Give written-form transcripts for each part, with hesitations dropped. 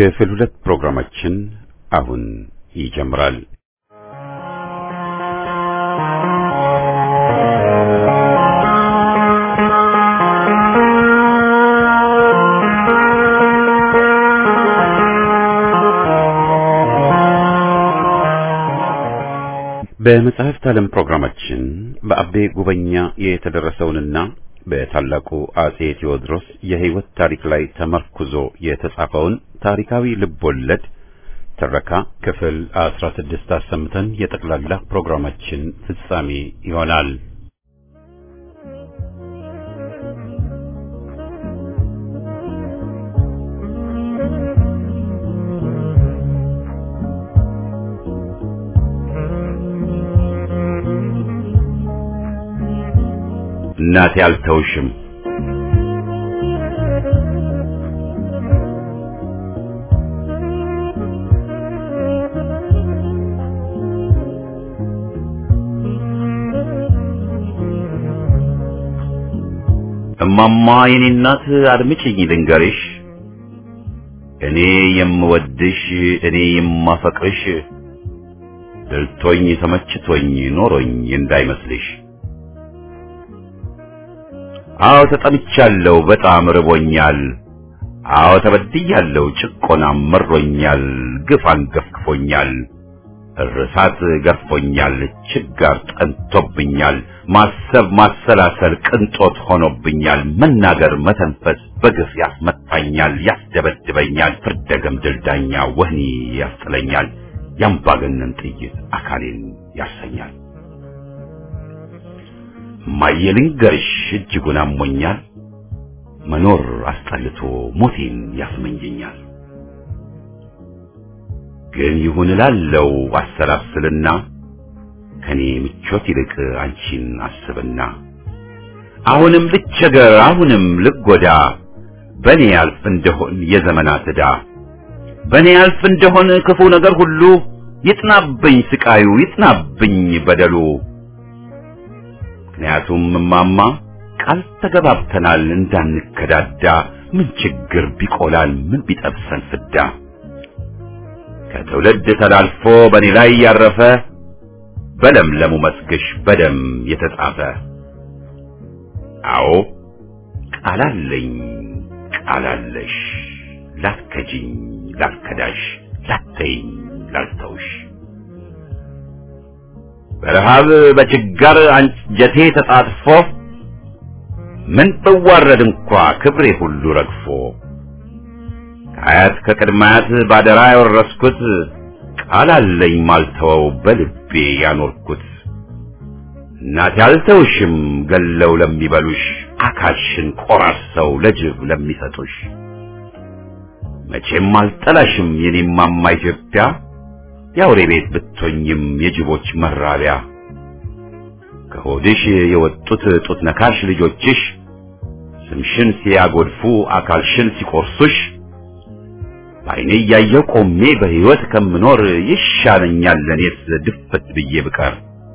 ክፍል 2 ፕሮግራማችን አሁን ይጀምራል። በመጽሐፍት ዓለም ፕሮግራማችን በአቤ ጉበኛ የተደረሰውንና በታላቁ አጼ ቴዎድሮስ የሕይወት ታሪክ ላይ ተመርኩዞ የተጻፈውን ታሪካዊ ልቦለድ ትረካ ክፍል 16 አሰምተን የጠቅላላ ፕሮግራማችን ፍጻሜ ይሆናል። እናቴ አልተውሽም እማማ የኔ እናት አድምጪኝ ልንገርሽ እኔ የምወድሽ እኔ የማፈቅርሽ ደልቶኝ ተመችቶኝ ኖሮኝ እንዳይመስልሽ አዎ ተጠምቻለሁ በጣም ርቦኛል አዎ ተበድያለሁ ጭቆናም መሮኛል ግፍ አንገፍግፎኛል እርሳት ገርፎኛል ችጋር ጠንቶብኛል ማሰብ ማሰላሰል ቅንጦት ሆኖብኛል መናገር መተንፈስ በግፍ ያስመታኛል ያስደበድበኛል ፍርደገም ድልዳኛ ወህኒ ያስጥለኛል ያምባገነን ጥይት አካሌን ያሰኛል ማየልንገርሽ እጅጉን አሞኛል መኖር አስጠልቶ ሞቴን ያስመኘኛል ግን ይሁን እላለሁ አሰላስልና ከኔ ምቾት ይልቅ አንቺን አስብና አሁንም ልቸገር አሁንም ልጎዳ በኔ ያልፍ እንደሆን የዘመናት ዕዳ በኔ ያልፍ እንደሆን ክፉ ነገር ሁሉ ይጥናብኝ ስቃዩ ይጥናብኝ በደሉ ምክንያቱም እማማ ቃል ተገባብተናል እንዳንከዳዳ ምን ችግር ቢቆላል ምን ቢጠብሰን ፍዳ ከትውልድ ተላልፎ በኔ ላይ ያረፈ በለምለሙ መስግሽ በደም የተጻፈ አዎ ቃላለኝ ቃላለሽ ላትከጂኝ ላትከዳሽ ላትተይኝ ላልተውሽ በረሃብ በችጋር አንጀቴ ተጣጥፎ ምን ብዋረድ እንኳ ክብሬ ሁሉ ረግፎ ከአያት ከቅድማያት ባደራ ያወረስኩት ቃል አለኝ ማልተወው በልቤ ያኖርኩት እናቴ አልተውሽም ገለው ለሚበሉሽ አካልሽን ቆራርሰው ለጅብ ለሚሰጡሽ መቼም አልጠላሽም የኔማማ ኢትዮጵያ ያውሬ ቤት ብትሆኝም የጅቦች መራቢያ ከሆድሽ የወጡት ጡት ነካሽ ልጆችሽ ስምሽን ሲያጎድፉ አካልሽን ሲቆርሱሽ በዓይኔ እያየሁ ቆሜ በሕይወት ከምኖር ይሻለኛል ለኔስ ድፍት ብዬ ብቀር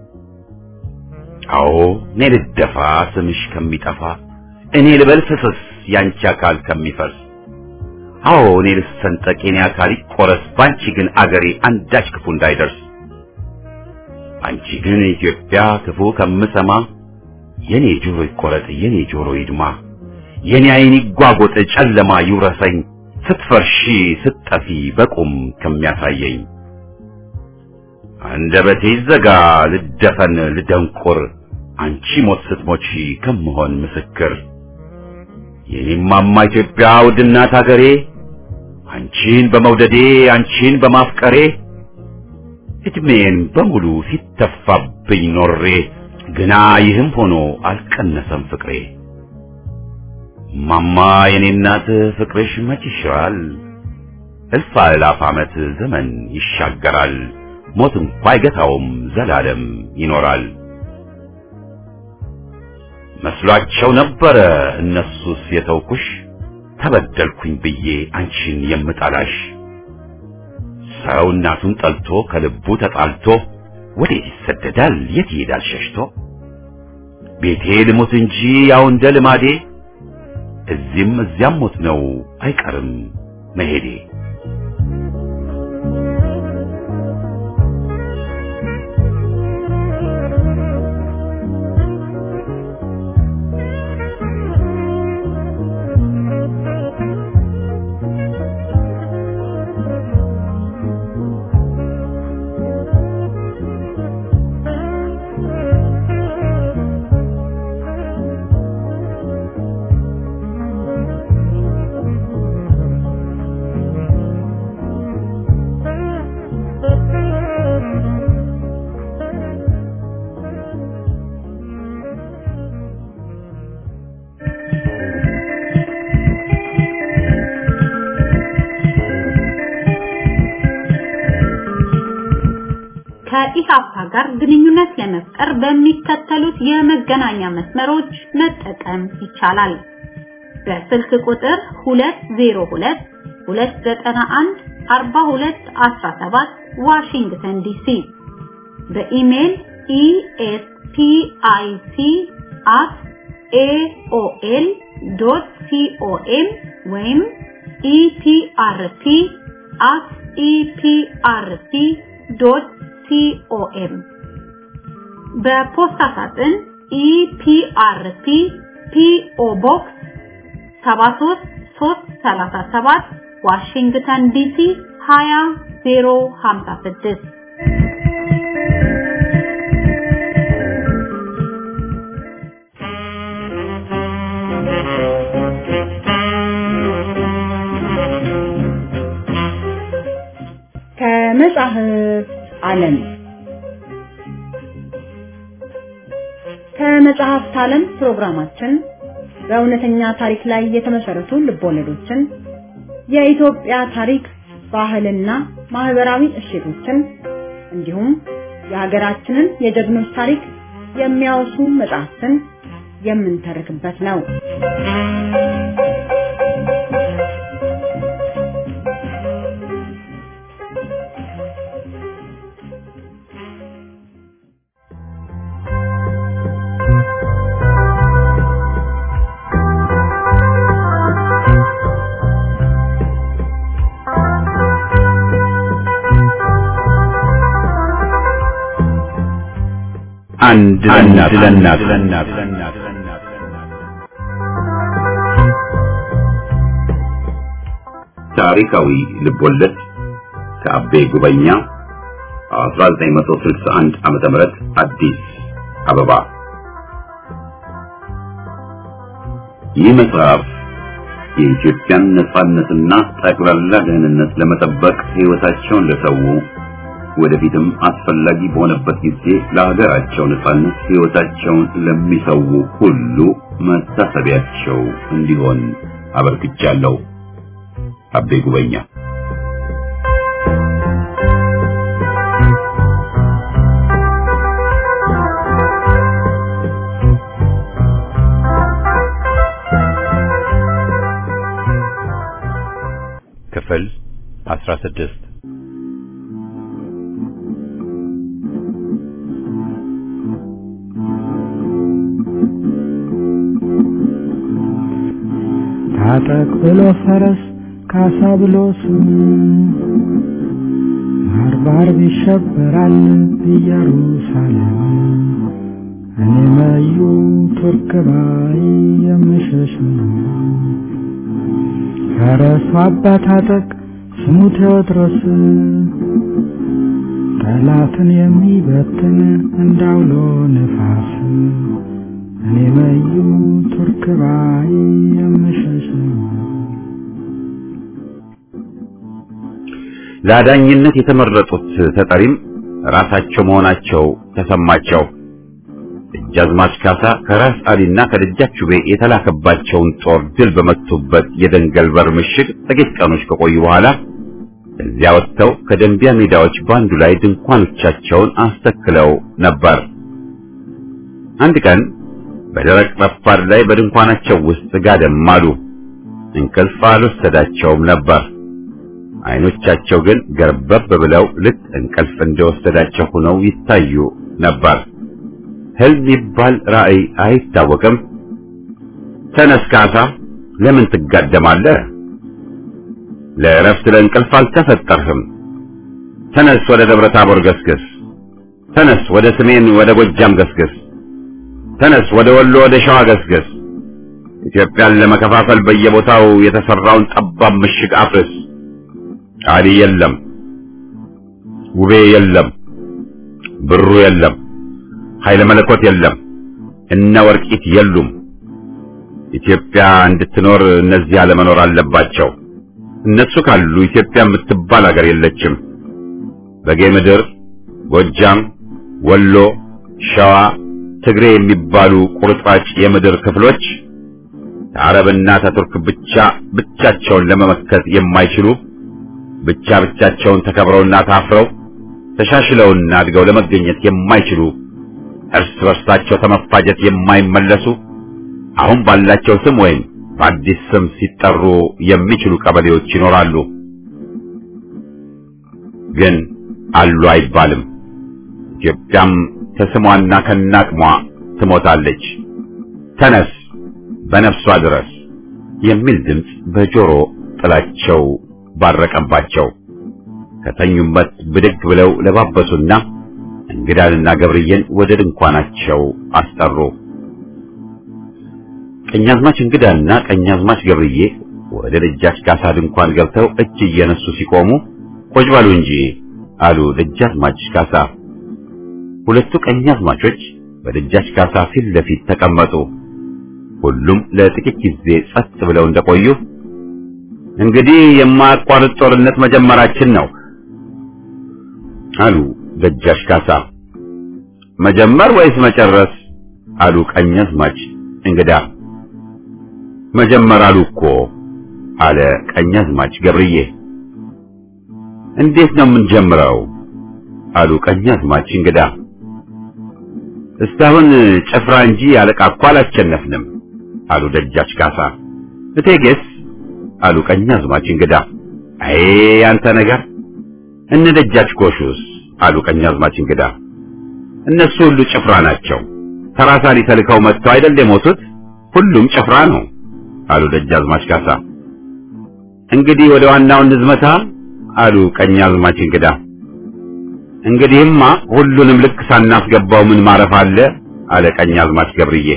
አዎ እኔ ልደፋ ስምሽ ከሚጠፋ እኔ ልበል ፍስስ ያንቺ አካል ከሚፈርስ አዎ እኔ ልሰንጠቅ የኔ አካል ይቆረስ ባንቺ ግን አገሬ አንዳች ክፉ እንዳይደርስ አንቺ ግን ኢትዮጵያ ክፉ ከምሰማ የኔ ጆሮ ይቆረጥ የኔ ጆሮ ይድማ የኔ ዓይን ይጓጎጥ ጨለማ ይውረሰኝ ስትፈርሺ ስትጠፊ በቁም ከሚያሳየኝ አንደበቴ ይዘጋ ልደፈን ልደንቁር አንቺ ሞት ስትሞቺ ከምሆን ምስክር የኔማማ ኢትዮጵያ ውድናት አገሬ አንቺን በመውደዴ አንቺን በማፍቀሬ እድሜን በሙሉ ሲተፋብኝ ኖሬ ግና ይህም ሆኖ አልቀነሰም ፍቅሬ ማማ የኔ እናት ፍቅርሽ መች ይሽራል እልፍ አእላፍ ዓመት ዘመን ይሻገራል ሞት እንኳ አይገታውም ዘላለም ይኖራል መስሏቸው ነበረ እነሱስ የተውኩሽ ተበደልኩኝ ብዬ አንቺን የምጠላሽ ሰው እናቱን ጠልቶ ከልቡ ተጣልቶ ወዴት ይሰደዳል የት ይሄዳል ሸሽቶ ቤቴ ልሞት እንጂ ያው እንደ ልማዴ እዚህም እዚያም ሞት ነው አይቀርም መሄዴ ከኢሃፓ ጋር ግንኙነት ለመፍጠር በሚከተሉት የመገናኛ መስመሮች መጠቀም ይቻላል። በስልክ ቁጥር 202 291 4217 ዋሽንግተን ዲሲ በኢሜል espic@aol.com ወይም eprp@eprp.com በፖስታ ሳጥን EPRP PO Box 73337 ዋሽንግተን ዲሲ 20056 ከመጽሐፍ ዓለም ከመጽሐፍት ዓለም ፕሮግራማችን በእውነተኛ ታሪክ ላይ የተመሰረቱ ልቦለዶችን የኢትዮጵያ ታሪክ ባህልና ማህበራዊ እሴቶችን እንዲሁም የሀገራችንን የጀግኖች ታሪክ የሚያወሱ መጽሐፍትን የምንተርክበት ነው። አንድ ለእናት ታሪካዊ ልቦለድ ከአቤ ጉበኛ 1961 ዓመተ ምህረት አዲስ አበባ። ይህ መጽሐፍ የኢትዮጵያን ነጻነትና ጠቅላላ ደህንነት ለመጠበቅ ሕይወታቸውን ለሰው ወደፊትም አስፈላጊ በሆነበት ጊዜ ለሀገራቸው ነጻነት ሕይወታቸውን ለሚሰው ሁሉ መታሰቢያቸው እንዲሆን አበርክቻለሁ። አቤ ጉበኛ። ክፍል 16 ታጠቅ ብሎ ፈረስ ካሳ ብሎ ስም ባርባር ይሸበራል ኢየሩሳሌም እኔ ማዩ ቱርክ ባይ የምሸሽ ነው። ፈረሱ አባ ታጠቅ ስሙ ቴዎድሮስ ጠላትን የሚበትን እንዳውሎ ነፋስ እኔ ማዩ ቱርክ ባይ የምሸሽ ነው። ለዳኝነት የተመረጡት ተጠሪም ራሳቸው መሆናቸው ተሰማቸው። ደጃዝማች ካሳ ከራስ አሊና ከደጃች ጩቤ የተላከባቸውን ጦር ድል በመቱበት የደንገል በር ምሽግ ጥቂት ቀኖች ከቆዩ በኋላ እዚያ ወጥተው ከደንቢያ ሜዳዎች ባንዱ ላይ ድንኳኖቻቸውን አስተክለው ነበር። አንድ ቀን በደረቅ ረፋድ ላይ በድንኳናቸው ውስጥ ጋደም አሉ። እንቅልፍ አልወሰዳቸውም ነበር። አይኖቻቸው ግን ገርበብ ብለው ልክ እንቅልፍ እንደወሰዳቸው ሆነው ይታዩ ነበር። ህልም ይባል ራእይ አይታወቅም። ተነስ ካሳ፣ ለምን ትጋደማለህ? ለእረፍት ለእንቅልፍ አልተፈጠርህም። ተነስ፣ ወደ ደብረ ታቦር ገስግስ። ተነስ፣ ወደ ሰሜን ወደ ጎጃም ገስግስ። ተነስ፣ ወደ ወሎ ወደ ሸዋ ገስግስ። ኢትዮጵያን ለመከፋፈል በየቦታው የተሰራውን ጠባብ ምሽግ አፍርስ። አሊ የለም፣ ውቤ የለም፣ ብሩ የለም፣ ኃይለ መለኮት የለም፣ እነ ወርቂት የሉም። ኢትዮጵያ እንድትኖር እነዚህ አለመኖር አለባቸው። እነሱ ካሉ ኢትዮጵያ የምትባል ሀገር የለችም። በጌ ምድር፣ ጎጃም፣ ወሎ፣ ሸዋ፣ ትግሬ የሚባሉ ቁርጥራጭ የምድር ክፍሎች ከአረብና ከቱርክ ብቻቸውን ለመመከት የማይችሉ ብቻቸውን ተከብረውና ታፍረው ተሻሽለውና አድገው ለመገኘት የማይችሉ እርስ በርሳቸው ተመፋጀት የማይመለሱ አሁን ባላቸው ስም ወይም በአዲስ ስም ሲጠሩ የሚችሉ ቀበሌዎች ይኖራሉ። ግን አሉ አይባልም። ኢትዮጵያም ከስሟና ከናቅሟ ትሞታለች። ተነስ በነፍሷ ድረስ የሚል ድምፅ በጆሮ ጥላቸው ባረቀባቸው። ከተኙበት ብድግ ብለው ለባበሱና እንግዳንና ገብርዬን ወደ ድንኳናቸው አስጠሩ። ቀኛዝማች እንግዳና ቀኛዝማች ገብርዬ ወደ ደጃች ካሳ ድንኳን ገብተው እጅ እየነሱ ሲቆሙ ቁጭ በሉ እንጂ አሉ ደጃዝማች ካሳ። ሁለቱ ቀኛዝማቾች በደጃች ካሳ ፊት ለፊት ተቀመጡ። ሁሉም ለጥቂት ጊዜ ጸጥ ብለው እንደቆዩ እንግዲህ የማያቋርጥ ጦርነት መጀመራችን ነው አሉ ደጃች ካሳ። መጀመር ወይስ መጨረስ አሉ ቀኛዝማች እንግዳ። መጀመር አሉ እኮ አለ ቀኛዝማች ገብርዬ። እንዴት ነው የምንጀምረው አሉ ቀኛዝማች እንግዳ። እስካሁን ጭፍራ እንጂ አለቃ እኮ አላሸነፍንም አሉ ደጃች ካሳ። እቴጌስ አሉ ቀኛዝማች እንግዳ። አይ አንተ ነገር እነ ደጃች ጎሹስ አሉ ቀኛዝማች እንግዳ። እነሱ ሁሉ ጭፍራ ናቸው። ተራሳሊ ተልከው መጥተው አይደል የሞቱት? ሁሉም ጭፍራ ነው አሉ ደጃዝማች ካሳ። እንግዲህ ወደ ዋናው እንዝመታ አሉ ቀኛዝማች እንግዳ። እንግዲህማ ሁሉንም ልክ ሳናስገባው ምን ማረፍ አለ አለ ቀኛዝማች ገብርዬ።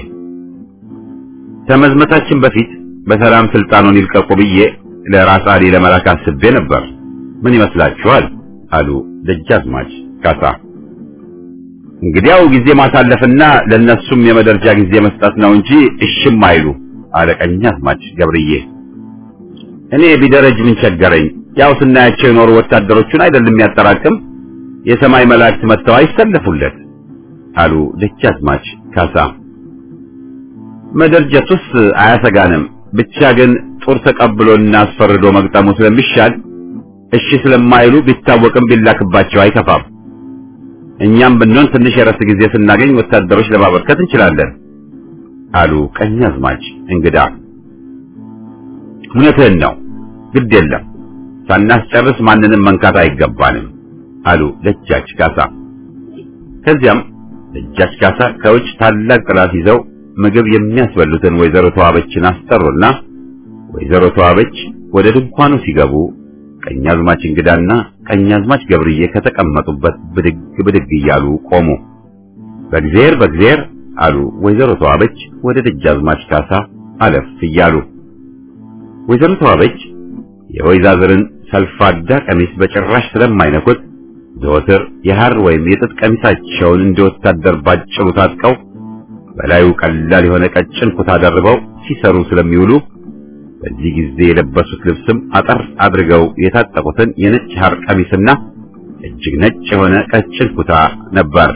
ከመዝመታችን በፊት በሰላም ስልጣኑን ይልቀቁ ብዬ ለራስ አሊ ለመላክ አስቤ ነበር። ምን ይመስላችኋል አሉ ደጃዝማች ካሳ። እንግዲያው ጊዜ ማሳለፍና ለነሱም የመደርጃ ጊዜ መስጠት ነው እንጂ እሽም አይሉ አለ ቀኛዝማች ገብርዬ። እኔ ቢደረጅ ምን ቸገረኝ? ያው ስናያቸው የኖሩ ወታደሮቹን አይደለም ያጠራቅም የሰማይ መላእክት መጥተው አይሰለፉለት አሉ ደጃዝማች ካሳ። መደርጀቱስ አያሰጋንም፣ ብቻ ግን ጦር ተቀብሎና አስፈርዶ መግጠሙ ስለሚሻል እሺ ስለማይሉ ቢታወቅም ቢላክባቸው አይከፋም። እኛም ብንሆን ትንሽ የረፍት ጊዜ ስናገኝ ወታደሮች ለማበርከት እንችላለን አሉ ቀኛዝማች እንግዳ። እውነትህን ነው፣ ግድ የለም ሳናስጨርስ ማንንም መንካት አይገባንም አሉ ደጃች ካሳ። ከዚያም ደጃች ካሳ ከውጭ ታላቅ ጥላት ይዘው ምግብ የሚያስበሉትን ወይዘሮ ተዋበችን አስጠሩና ወይዘሮ ተዋበች ወደ ድንኳኑ ሲገቡ ቀኛዝማች እንግዳና ቀኛዝማች ገብርዬ ከተቀመጡበት ብድግ እያሉ ቆሙ። በእግዚአብሔር አሉ ወይዘሮ ተዋበች ወደ ደጃዝማች ካሳ አለፍ እያሉ። ወይዘሮ ተዋበች የወይዛዝርን ሰልፋዳ ቀሚስ በጭራሽ ስለማይነኩት ዘወትር የሐር ወይም የጥጥ ቀሚሳቸውን እንደ ወታደር ባጭሩ ታጥቀው በላዩ ቀላል የሆነ ቀጭን ኩታ ደርበው ሲሰሩ ስለሚውሉ በዚህ ጊዜ የለበሱት ልብስም አጠር አድርገው የታጠቁትን የነጭ ሐር ቀሚስና እጅግ ነጭ የሆነ ቀጭን ኩታ ነበር።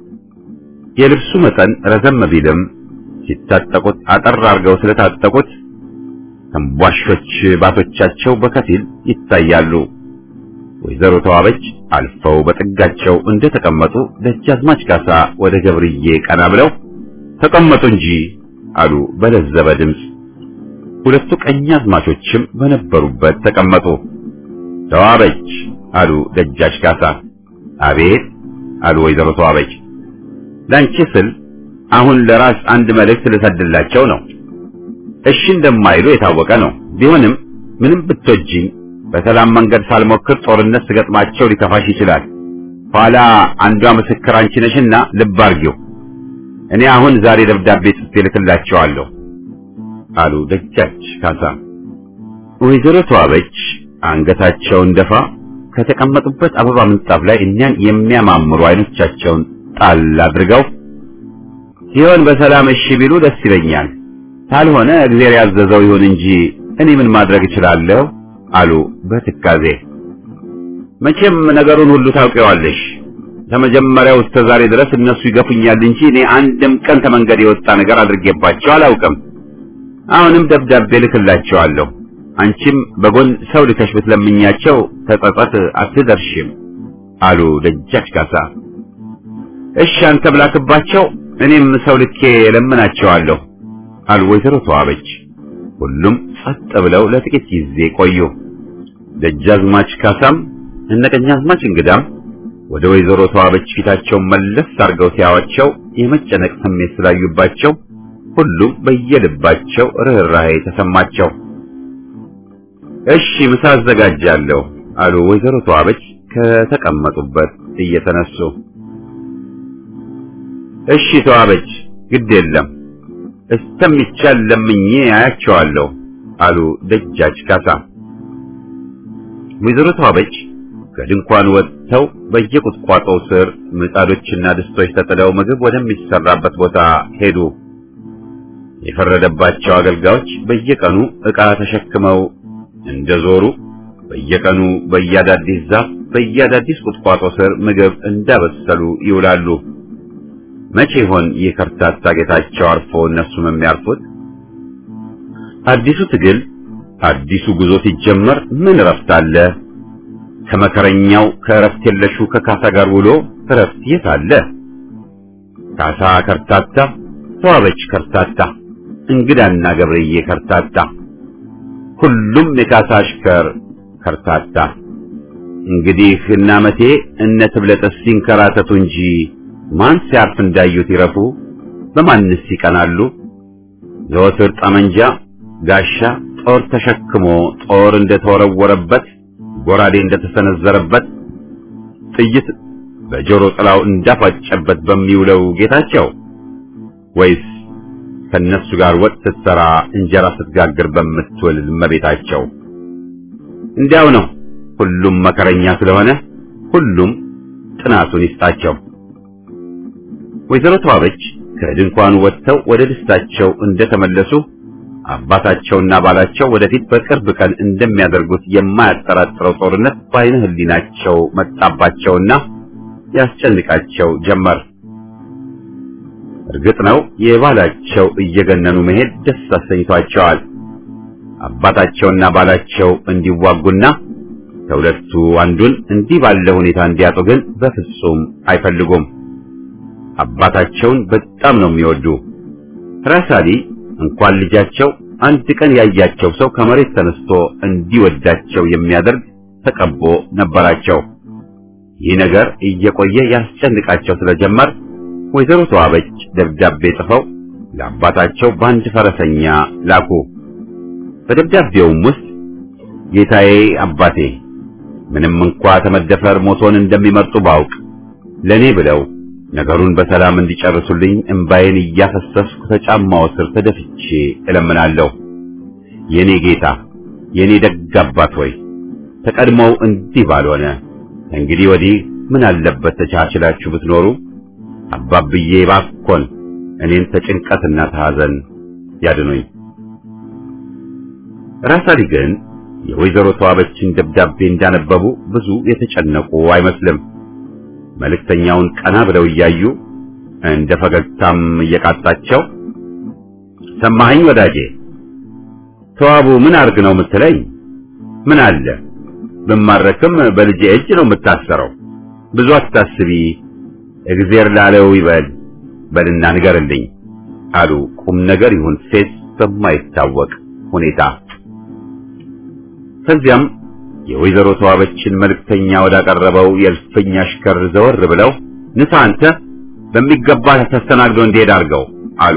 የልብሱ መጠን ረዘም ቢልም ሲታጠቁት አጠር አድርገው ስለታጠቁት ተንቧሾች ባቶቻቸው በከፊል ይታያሉ። ወይዘሮ ተዋበች አልፈው በጥጋቸው እንደተቀመጡ ደጃዝማች ካሳ ወደ ገብርዬ ቀና ብለው ተቀመጡ እንጂ አሉ በለዘበ ድምፅ። ሁለቱ ቀኛዝማቾችም በነበሩበት ተቀመጡ። ተዋበች አሉ ደጃች ካሳ። አቤት አሉ ወይዘሮ ተዋበች። ላንቺ ስል አሁን ለራስ አንድ መልእክት ልሰድላቸው ነው። እሺ እንደማይሉ የታወቀ ነው። ቢሆንም ምንም ብትወጂኝ በሰላም መንገድ ሳልሞክር ጦርነት ስገጥማቸው ሊከፋሽ ይችላል። ኋላ አንዷ ምስክር አንቺ ነሽና ልብ አርጊው። እኔ አሁን ዛሬ ደብዳቤ ጽፌ ልክላቸዋለሁ አሉ ደጃች ካሳ። ወይዘሮ ተዋበች አንገታቸውን ደፋ ከተቀመጡበት አበባ ምንጣፍ ላይ እኛን የሚያማምሩ አይኖቻቸውን ጣል አድርገው ሲሆን በሰላም እሺ ቢሉ ደስ ይለኛል፣ ካልሆነ እግዚአብሔር ያዘዘው ይሁን እንጂ እኔ ምን ማድረግ እችላለሁ አሉ በትካዜ። መቼም ነገሩን ሁሉ ታውቂዋለሽ። ከመጀመሪያው እስከ ዛሬ ድረስ እነሱ ይገፉኛል እንጂ እኔ አንድም ቀን ከመንገድ የወጣ ነገር አድርጌባቸው አላውቅም። አሁንም ደብዳቤ ልክላቸዋለሁ። አንቺም በጎን ሰው ልከሽ ብትለምኛቸው ተጸጸት አትደርሽም አሉ ደጃች ካሳ። እሺ አንተ ብላክባቸው፣ እኔም ሰው ልኬ ለምናቸዋለሁ አሉ ወይዘሮ ተዋበች። ሁሉም ጸጥ ብለው ለጥቂት ጊዜ ቆዩ። ደጃዝማች ካሳም እነቀኛዝማች እንግዳም ወደ ወይዘሮ ተዋበች ፊታቸውን መለስ አድርገው ሲያዋቸው የመጨነቅ ስሜት ስላዩባቸው ሁሉም በየልባቸው ርህራሄ ተሰማቸው። እሺ ምሳ አዘጋጃለሁ አሉ ወይዘሮ ተዋበች ከተቀመጡበት እየተነሱ። እሺ ተዋበች ግድ የለም እስከሚቻል ለምኜ አያቸዋለሁ አሉ ደጃች ካሳ። ወይዘሮ ተዋበች ከድንኳን ወጥተው በየቁጥቋጦው ስር ምጣዶችና ድስቶች ተጥለው ምግብ ወደሚሰራበት ቦታ ሄዱ። የፈረደባቸው አገልጋዮች በየቀኑ ዕቃ ተሸክመው እንደዞሩ በየቀኑ በየአዳዲስ ዛፍ በየአዳዲስ ቁጥቋጦ ስር ምግብ እንዳበሰሉ ይውላሉ። መቼ ይሆን የከርታታ ጌታቸው አርፎ እነሱም የሚያርፉት? አዲሱ ትግል አዲሱ ጉዞ ሲጀመር ምን ረፍት አለ? ከመከረኛው ከረፍት የለሹ ከካሳ ጋር ውሎ ረፍት የት አለ? ካሳ ከርታታ፣ ተዋበች ከርታታ፣ እንግዳና ገብርዬ ከርታታ፣ ሁሉም የካሳ አሽከር ከርታታ። እንግዲህ እና መቴ እነ ትብለጥስ ሲንከራተቱ እንጂ ማን ሲያርፍ እንዳዩት ይረፉ? በማንስ ይቀናሉ? ዘወትር ጠመንጃ ጋሻ ጦር ተሸክሞ ጦር እንደተወረወረበት ጎራዴ እንደተሰነዘረበት ጥይት በጆሮ ጥላው እንዳፋጨበት በሚውለው ጌታቸው ወይስ ከነሱ ጋር ወጥ ስትሰራ እንጀራ ስትጋግር በምትውል እመቤታቸው? እንዲያው ነው። ሁሉም መከረኛ ስለሆነ ሁሉም ጥናቱን ይስጣቸው። ወይዘሮ ተዋበች ከድንኳኑ ወጥተው ወደ ደስታቸው እንደተመለሱ አባታቸውና ባላቸው ወደፊት በቅርብ ቀን እንደሚያደርጉት የማያጠራጥረው ጦርነት በዓይነ ሕሊናቸው መጣባቸውና ያስጨንቃቸው ጀመር። እርግጥ ነው የባላቸው እየገነኑ መሄድ ደስ አሰኝቷቸዋል። አባታቸውና ባላቸው እንዲዋጉና ከሁለቱ አንዱን እንዲህ ባለ ሁኔታ እንዲያጡ ግን በፍጹም አይፈልጉም። አባታቸውን በጣም ነው የሚወዱ። ራሳሊ እንኳን ልጃቸው አንድ ቀን ያያቸው ሰው ከመሬት ተነስቶ እንዲወዳቸው የሚያደርግ ተቀቦ ነበራቸው። ይህ ነገር እየቆየ ያስጨንቃቸው ስለጀመር ወይዘሮ ተዋበች ደብዳቤ ጽፈው ለአባታቸው በአንድ ፈረሰኛ ላኩ። በደብዳቤውም ውስጥ ጌታዬ አባቴ፣ ምንም እንኳ ተመደፈር ሞቶን እንደሚመርጡ ባውቅ ለኔ ብለው ነገሩን በሰላም እንዲጨርሱልኝ እንባዬን እያፈሰስኩ ከጫማው ስር ተደፍቼ እለምናለሁ። የኔ ጌታ፣ የኔ ደግ አባት ሆይ ተቀድሞው እንዲህ ባልሆነ እንግዲህ ወዲህ ምን አለበት ተቻችላችሁ ብትኖሩ። አባብዬ ባኮን እኔን ተጭንቀትና ተሐዘን ያድኑኝ። ራሳሊ ግን የወይዘሮ ተዋበችን ደብዳቤ እንዳነበቡ ብዙ የተጨነቁ አይመስልም። መልእክተኛውን ቀና ብለው እያዩ እንደ ፈገግታም እየቃጣቸው ሰማኸኝ ወዳጄ፣ ተዋቡ ምን አርግ ነው የምትለኝ? ምን አለ ብማረክም በልጄ እጅ ነው የምታሰረው። ብዙ አታስቢ፣ እግዚአብሔር ላለው ይበል በልና ንገርልኝ አሉ ቁም ነገር ይሁን ሴት በማይታወቅ ሁኔታ። ከዚያም የወይዘሮ ተዋበችን መልእክተኛ ወዳቀረበው የእልፍኝ አሽከር ዘወር ብለው ንሳ አንተ በሚገባ ተስተናግዶ እንዲሄድ አድርገው አሉ።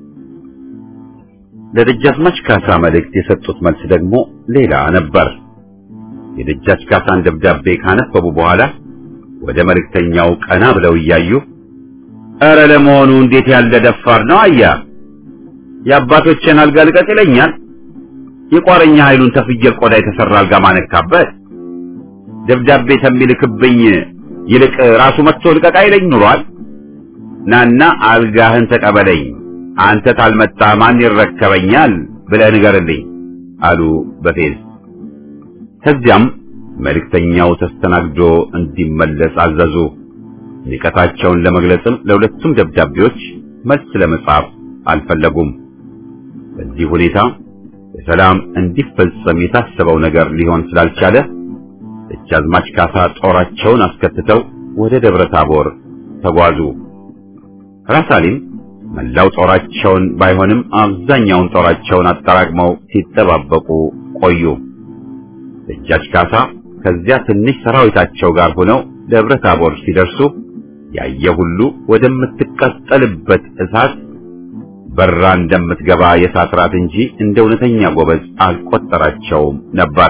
ለደጃዝማች ካሳ መልእክት የሰጡት መልስ ደግሞ ሌላ ነበር። የደጃች ካሳን ደብዳቤ ካነበቡ በኋላ ወደ መልእክተኛው ቀና ብለው እያዩ ኧረ ለመሆኑ እንዴት ያለ ደፋር ነው! አያ የአባቶችን አልጋ ልቀቅ ይለኛል። የቋረኛ ኃይሉን ተፍየል ቆዳ የተሰራ አልጋ ማነካበት ደብዳቤ ተሚልክብኝ ይልቅ ራሱ መጥቶ ልቀቅ አይለኝ ኑሯል። ናና አልጋህን ተቀበለኝ፣ አንተ ታልመጣ ማን ይረከበኛል ብለህ ንገርልኝ አሉ በፌዝ። ከዚያም መልእክተኛው ተስተናግዶ እንዲመለስ አዘዙ። ንቀታቸውን ለመግለጽም ለሁለቱም ደብዳቤዎች መልስ ለመጻፍ አልፈለጉም። በዚህ ሁኔታ በሰላም እንዲፈጸም የታሰበው ነገር ሊሆን ስላልቻለ ደጃዝማች ካሳ ጦራቸውን አስከትተው ወደ ደብረ ታቦር ተጓዙ። ራስ አሊም መላው ጦራቸውን ባይሆንም አብዛኛውን ጦራቸውን አጠራቅመው ሲጠባበቁ ቆዩ። ደጃች ካሳ ከዚያ ትንሽ ሰራዊታቸው ጋር ሆነው ደብረ ታቦር ሲደርሱ ያየ ሁሉ ወደምትቀጠልበት እሳት በራ እንደምትገባ የእሳት ራት እንጂ እንደ እውነተኛ ጎበዝ አልቆጠራቸውም ነበር።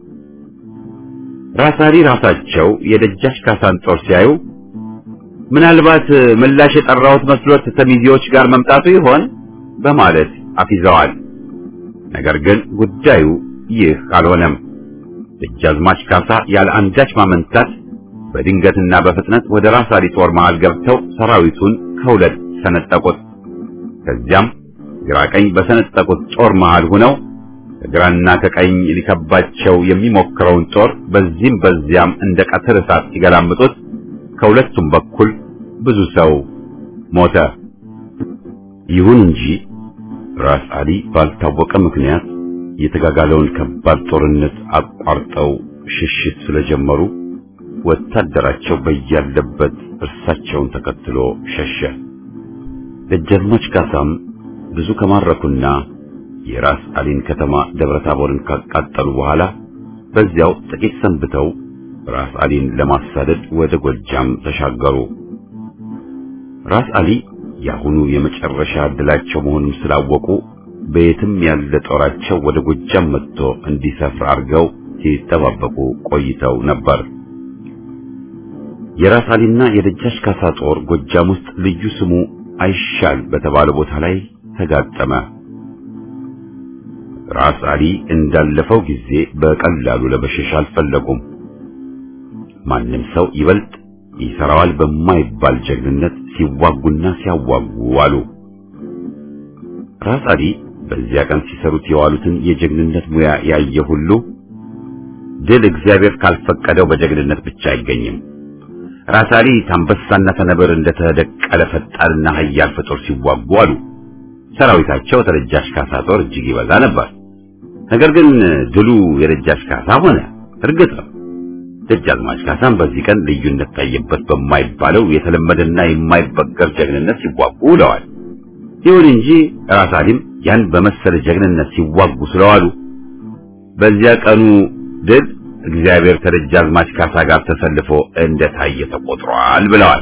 ራስ አሊ ራሳቸው የደጃች ካሳን ጦር ሲያዩ ምናልባት ምላሽ የጠራሁት መስሎት ተሚዜዎች ጋር መምጣቱ ይሆን በማለት አፊዘዋል። ነገር ግን ጉዳዩ ይህ አልሆነም። ደጃዝማች ካሳ ያለ አንዳች ማመንታት በድንገትና በፍጥነት ወደ ራስ አሊ ጦር መሃል ገብተው ሰራዊቱን ከሁለት ሰነጠቁት። ከዚያም ግራ ቀኝ በሰነጠቁት ጦር መሃል ሆነው ከግራና ከቀኝ ሊከባቸው የሚሞክረውን ጦር በዚህም በዚያም እንደ ቀትር እሳት ሲገላምጡት ከሁለቱም በኩል ብዙ ሰው ሞተ። ይሁን እንጂ ራስ አሊ ባልታወቀ ምክንያት የተጋጋለውን ከባድ ጦርነት አቋርጠው ሽሽት ስለጀመሩ ወታደራቸው በያለበት እርሳቸውን ተከትሎ ሸሸ። ደጃዝማች ካሳም ብዙ ከማረኩና የራስ አሊን ከተማ ደብረ ታቦርን ካቃጠሉ በኋላ በዚያው ጥቂት ሰንብተው ራስ አሊን ለማሳደድ ወደ ጎጃም ተሻገሩ። ራስ አሊ ያሁኑ የመጨረሻ ዕድላቸው መሆኑን ስላወቁ በየትም ያለ ጦራቸው ወደ ጎጃም መጥቶ እንዲሰፍር አድርገው ሲጠባበቁ ቆይተው ነበር። የራስ አሊና የደጃች ካሳ ጦር ጎጃም ውስጥ ልዩ ስሙ አይሻል በተባለ ቦታ ላይ ተጋጠመ። ራስ አሊ እንዳለፈው ጊዜ በቀላሉ ለመሸሽ አልፈለጉም። ማንም ሰው ይበልጥ ይሰራዋል በማይባል ጀግንነት ሲዋጉና ሲያዋጉ አሉ። ራስ አሊ በዚያ ቀን ሲሰሩት የዋሉትን የጀግንነት ሙያ ያየ ሁሉ ድል እግዚአብሔር ካልፈቀደው በጀግንነት ብቻ አይገኝም። ራስ አሊ ታንበሳና ተነብር እንደተደቀለ ፈጣንና ኃያል ፍጡር ሲዋጉ አሉ። ሰራዊታቸው ተደጃች ካሳ ጦር እጅግ ይበዛ ነበር። ነገር ግን ድሉ የደጃች ካሳ ሆነ። እርግጥ ነው ደጃዝማች ካሳም በዚህ ቀን ልዩነት ታየበት በማይባለው የተለመደና የማይበገር ጀግንነት ሲዋጉ ውለዋል። ይሁን እንጂ ራስ አሊም ያን በመሰለ ጀግንነት ሲዋጉ ስለዋሉ በዚያ ቀኑ ድል እግዚአብሔር ከደጃዝማች ካሳ ጋር ተሰልፎ እንደታየ ተቆጥሯል ብለዋል።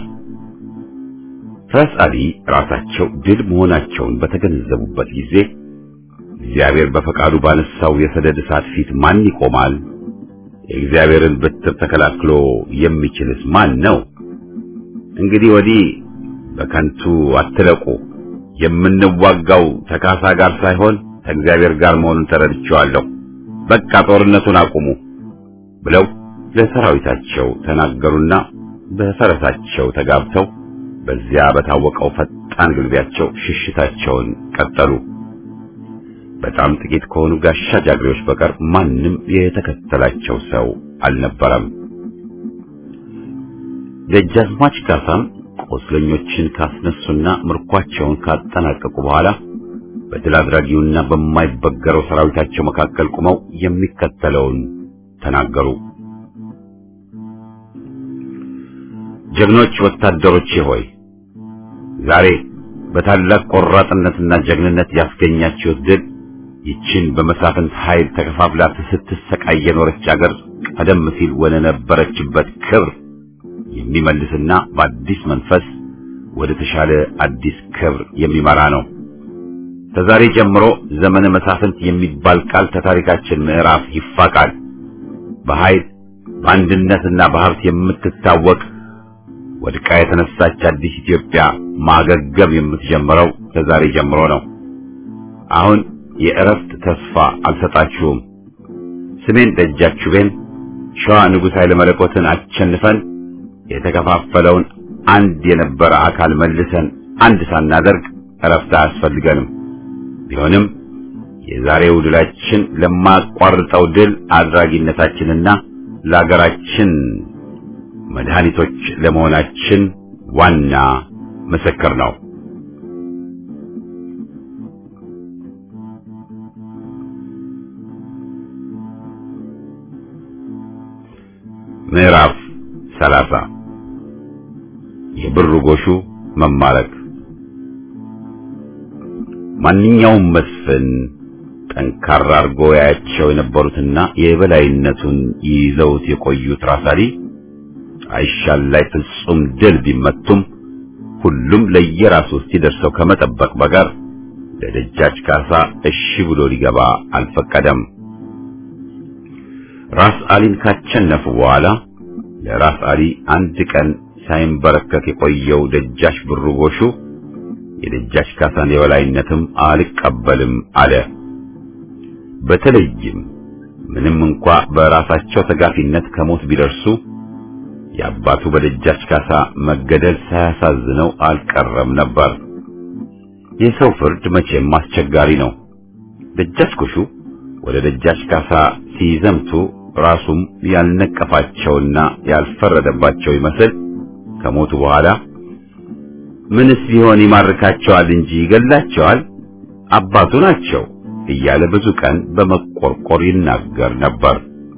ራስ አሊ ራሳቸው ድል መሆናቸውን በተገነዘቡበት ጊዜ እግዚአብሔር በፈቃዱ ባነሳው የሰደድ እሳት ፊት ማን ይቆማል? የእግዚአብሔርን በትር ተከላክሎ የሚችልስ ማን ነው? እንግዲህ ወዲህ በከንቱ አትለቁ፣ የምንዋጋው ተካሳ ጋር ሳይሆን ከእግዚአብሔር ጋር መሆኑን ተረድቼዋለሁ። በቃ ጦርነቱን አቁሙ ብለው ለሰራዊታቸው ተናገሩና በፈረሳቸው ተጋብተው በዚያ በታወቀው ፈጣን ግልቢያቸው ሽሽታቸውን ቀጠሉ። በጣም ጥቂት ከሆኑ ጋሻ ጃግሬዎች በቀር ማንም የተከተላቸው ሰው አልነበረም። ደጃዝማች ካሳም ቆስለኞችን ካስነሱና ምርኳቸውን ካጠናቀቁ በኋላ በድል አድራጊውና በማይበገረው ሰራዊታቸው መካከል ቆመው የሚከተለውን ተናገሩ። ጀግኖች ወታደሮቼ ሆይ ዛሬ በታላቅ ቆራጥነትና ጀግንነት ያስገኛችሁት ድል ይችን በመሳፍንት ኃይል ተከፋፍላ ስትሰቃይ የኖረች አገር ቀደም ሲል ወደ ነበረችበት ክብር የሚመልስና በአዲስ መንፈስ ወደ ተሻለ አዲስ ክብር የሚመራ ነው። ከዛሬ ጀምሮ ዘመነ መሳፍንት የሚባል ቃል ከታሪካችን ምዕራፍ ይፋቃል። በኃይል በአንድነትና በሀብት የምትታወቅ ወድቃ የተነሳች አዲስ ኢትዮጵያ ማገገም የምትጀምረው ከዛሬ ጀምሮ ነው። አሁን የእረፍት ተስፋ አልሰጣችሁም። ስሜን ደጃችሁቤን ሸዋ ንጉሥ ኃይለ መለኮትን አሸንፈን የተከፋፈለውን አንድ የነበረ አካል መልሰን አንድ ሳናደርግ እረፍት አያስፈልገንም። ቢሆንም የዛሬው ድላችን ለማቋርጠው ድል አድራጊነታችንና ለሀገራችን መድኃኒቶች ለመሆናችን ዋና ምስክር ነው። ምዕራፍ 30 የብር ጎሹ መማረክ። ማንኛውም መስፍን ጠንካራ አርጎ ያያቸው የነበሩትና የበላይነቱን ይዘውት የቆዩት ራሳሊ አይሻል ላይ ፍጹም ድል ቢመቱም ሁሉም ለየራሱ ሲደርሰው ከመጠበቅ በቀር ለደጃች ካሳ እሺ ብሎ ሊገባ አልፈቀደም። ራስ አሊን ካቸነፉ በኋላ ለራስ አሊ አንድ ቀን ሳይንበረከክ የቆየው ደጃች ብሩ ጎሹ የደጃች ካሳን የበላይነትም አልቀበልም አለ። በተለይም ምንም እንኳ በራሳቸው ተጋፊነት ከሞት ቢደርሱ የአባቱ በደጃች ካሳ መገደል ሳያሳዝነው አልቀረም ነበር። የሰው ፍርድ መቼም አስቸጋሪ ነው። ደጃች ጎሹ ወደ ደጃች ካሳ ሲዘምቱ ራሱም ያልነቀፋቸውና ያልፈረደባቸው ይመስል ከሞቱ በኋላ ምንስ ቢሆን ይማርካቸዋል እንጂ ይገላቸዋል፣ አባቱ ናቸው እያለ ብዙ ቀን በመቆርቆር ይናገር ነበር።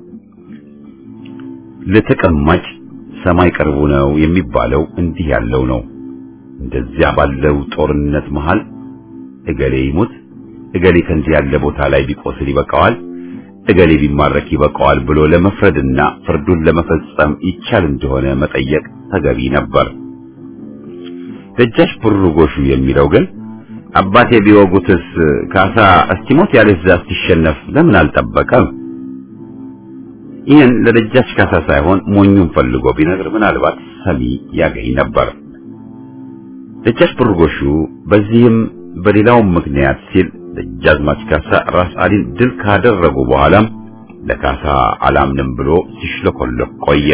ለተቀማጭ ሰማይ ቅርቡ ነው የሚባለው እንዲህ ያለው ነው። እንደዚያ ባለው ጦርነት መሃል እገሌ ይሙት፣ እገሌ ከእንዲህ ያለ ቦታ ላይ ቢቆስል ይበቃዋል፣ እገሌ ቢማረክ ይበቃዋል ብሎ ለመፍረድና ፍርዱን ለመፈጸም ይቻል እንደሆነ መጠየቅ ተገቢ ነበር። ደጃች ብሩ ጎሹ የሚለው ግን አባቴ ቢወጉትስ ካሳ እስቲሞት ያለዛ እስቲሸነፍ ለምን አልጠበቀም? ይህን ለደጃች ካሳ ሳይሆን ሞኙን ፈልጎ ቢነግር ምናልባት ሰሚ ያገኝ ነበር። ደጃች ብሩ ጎሹ በዚህም በሌላውም ምክንያት ሲል ደጃዝማች ካሳ ራስ አሊን ድል ካደረጉ በኋላም ለካሳ አላምንም ብሎ ሲሽለኮለክ ቆየ።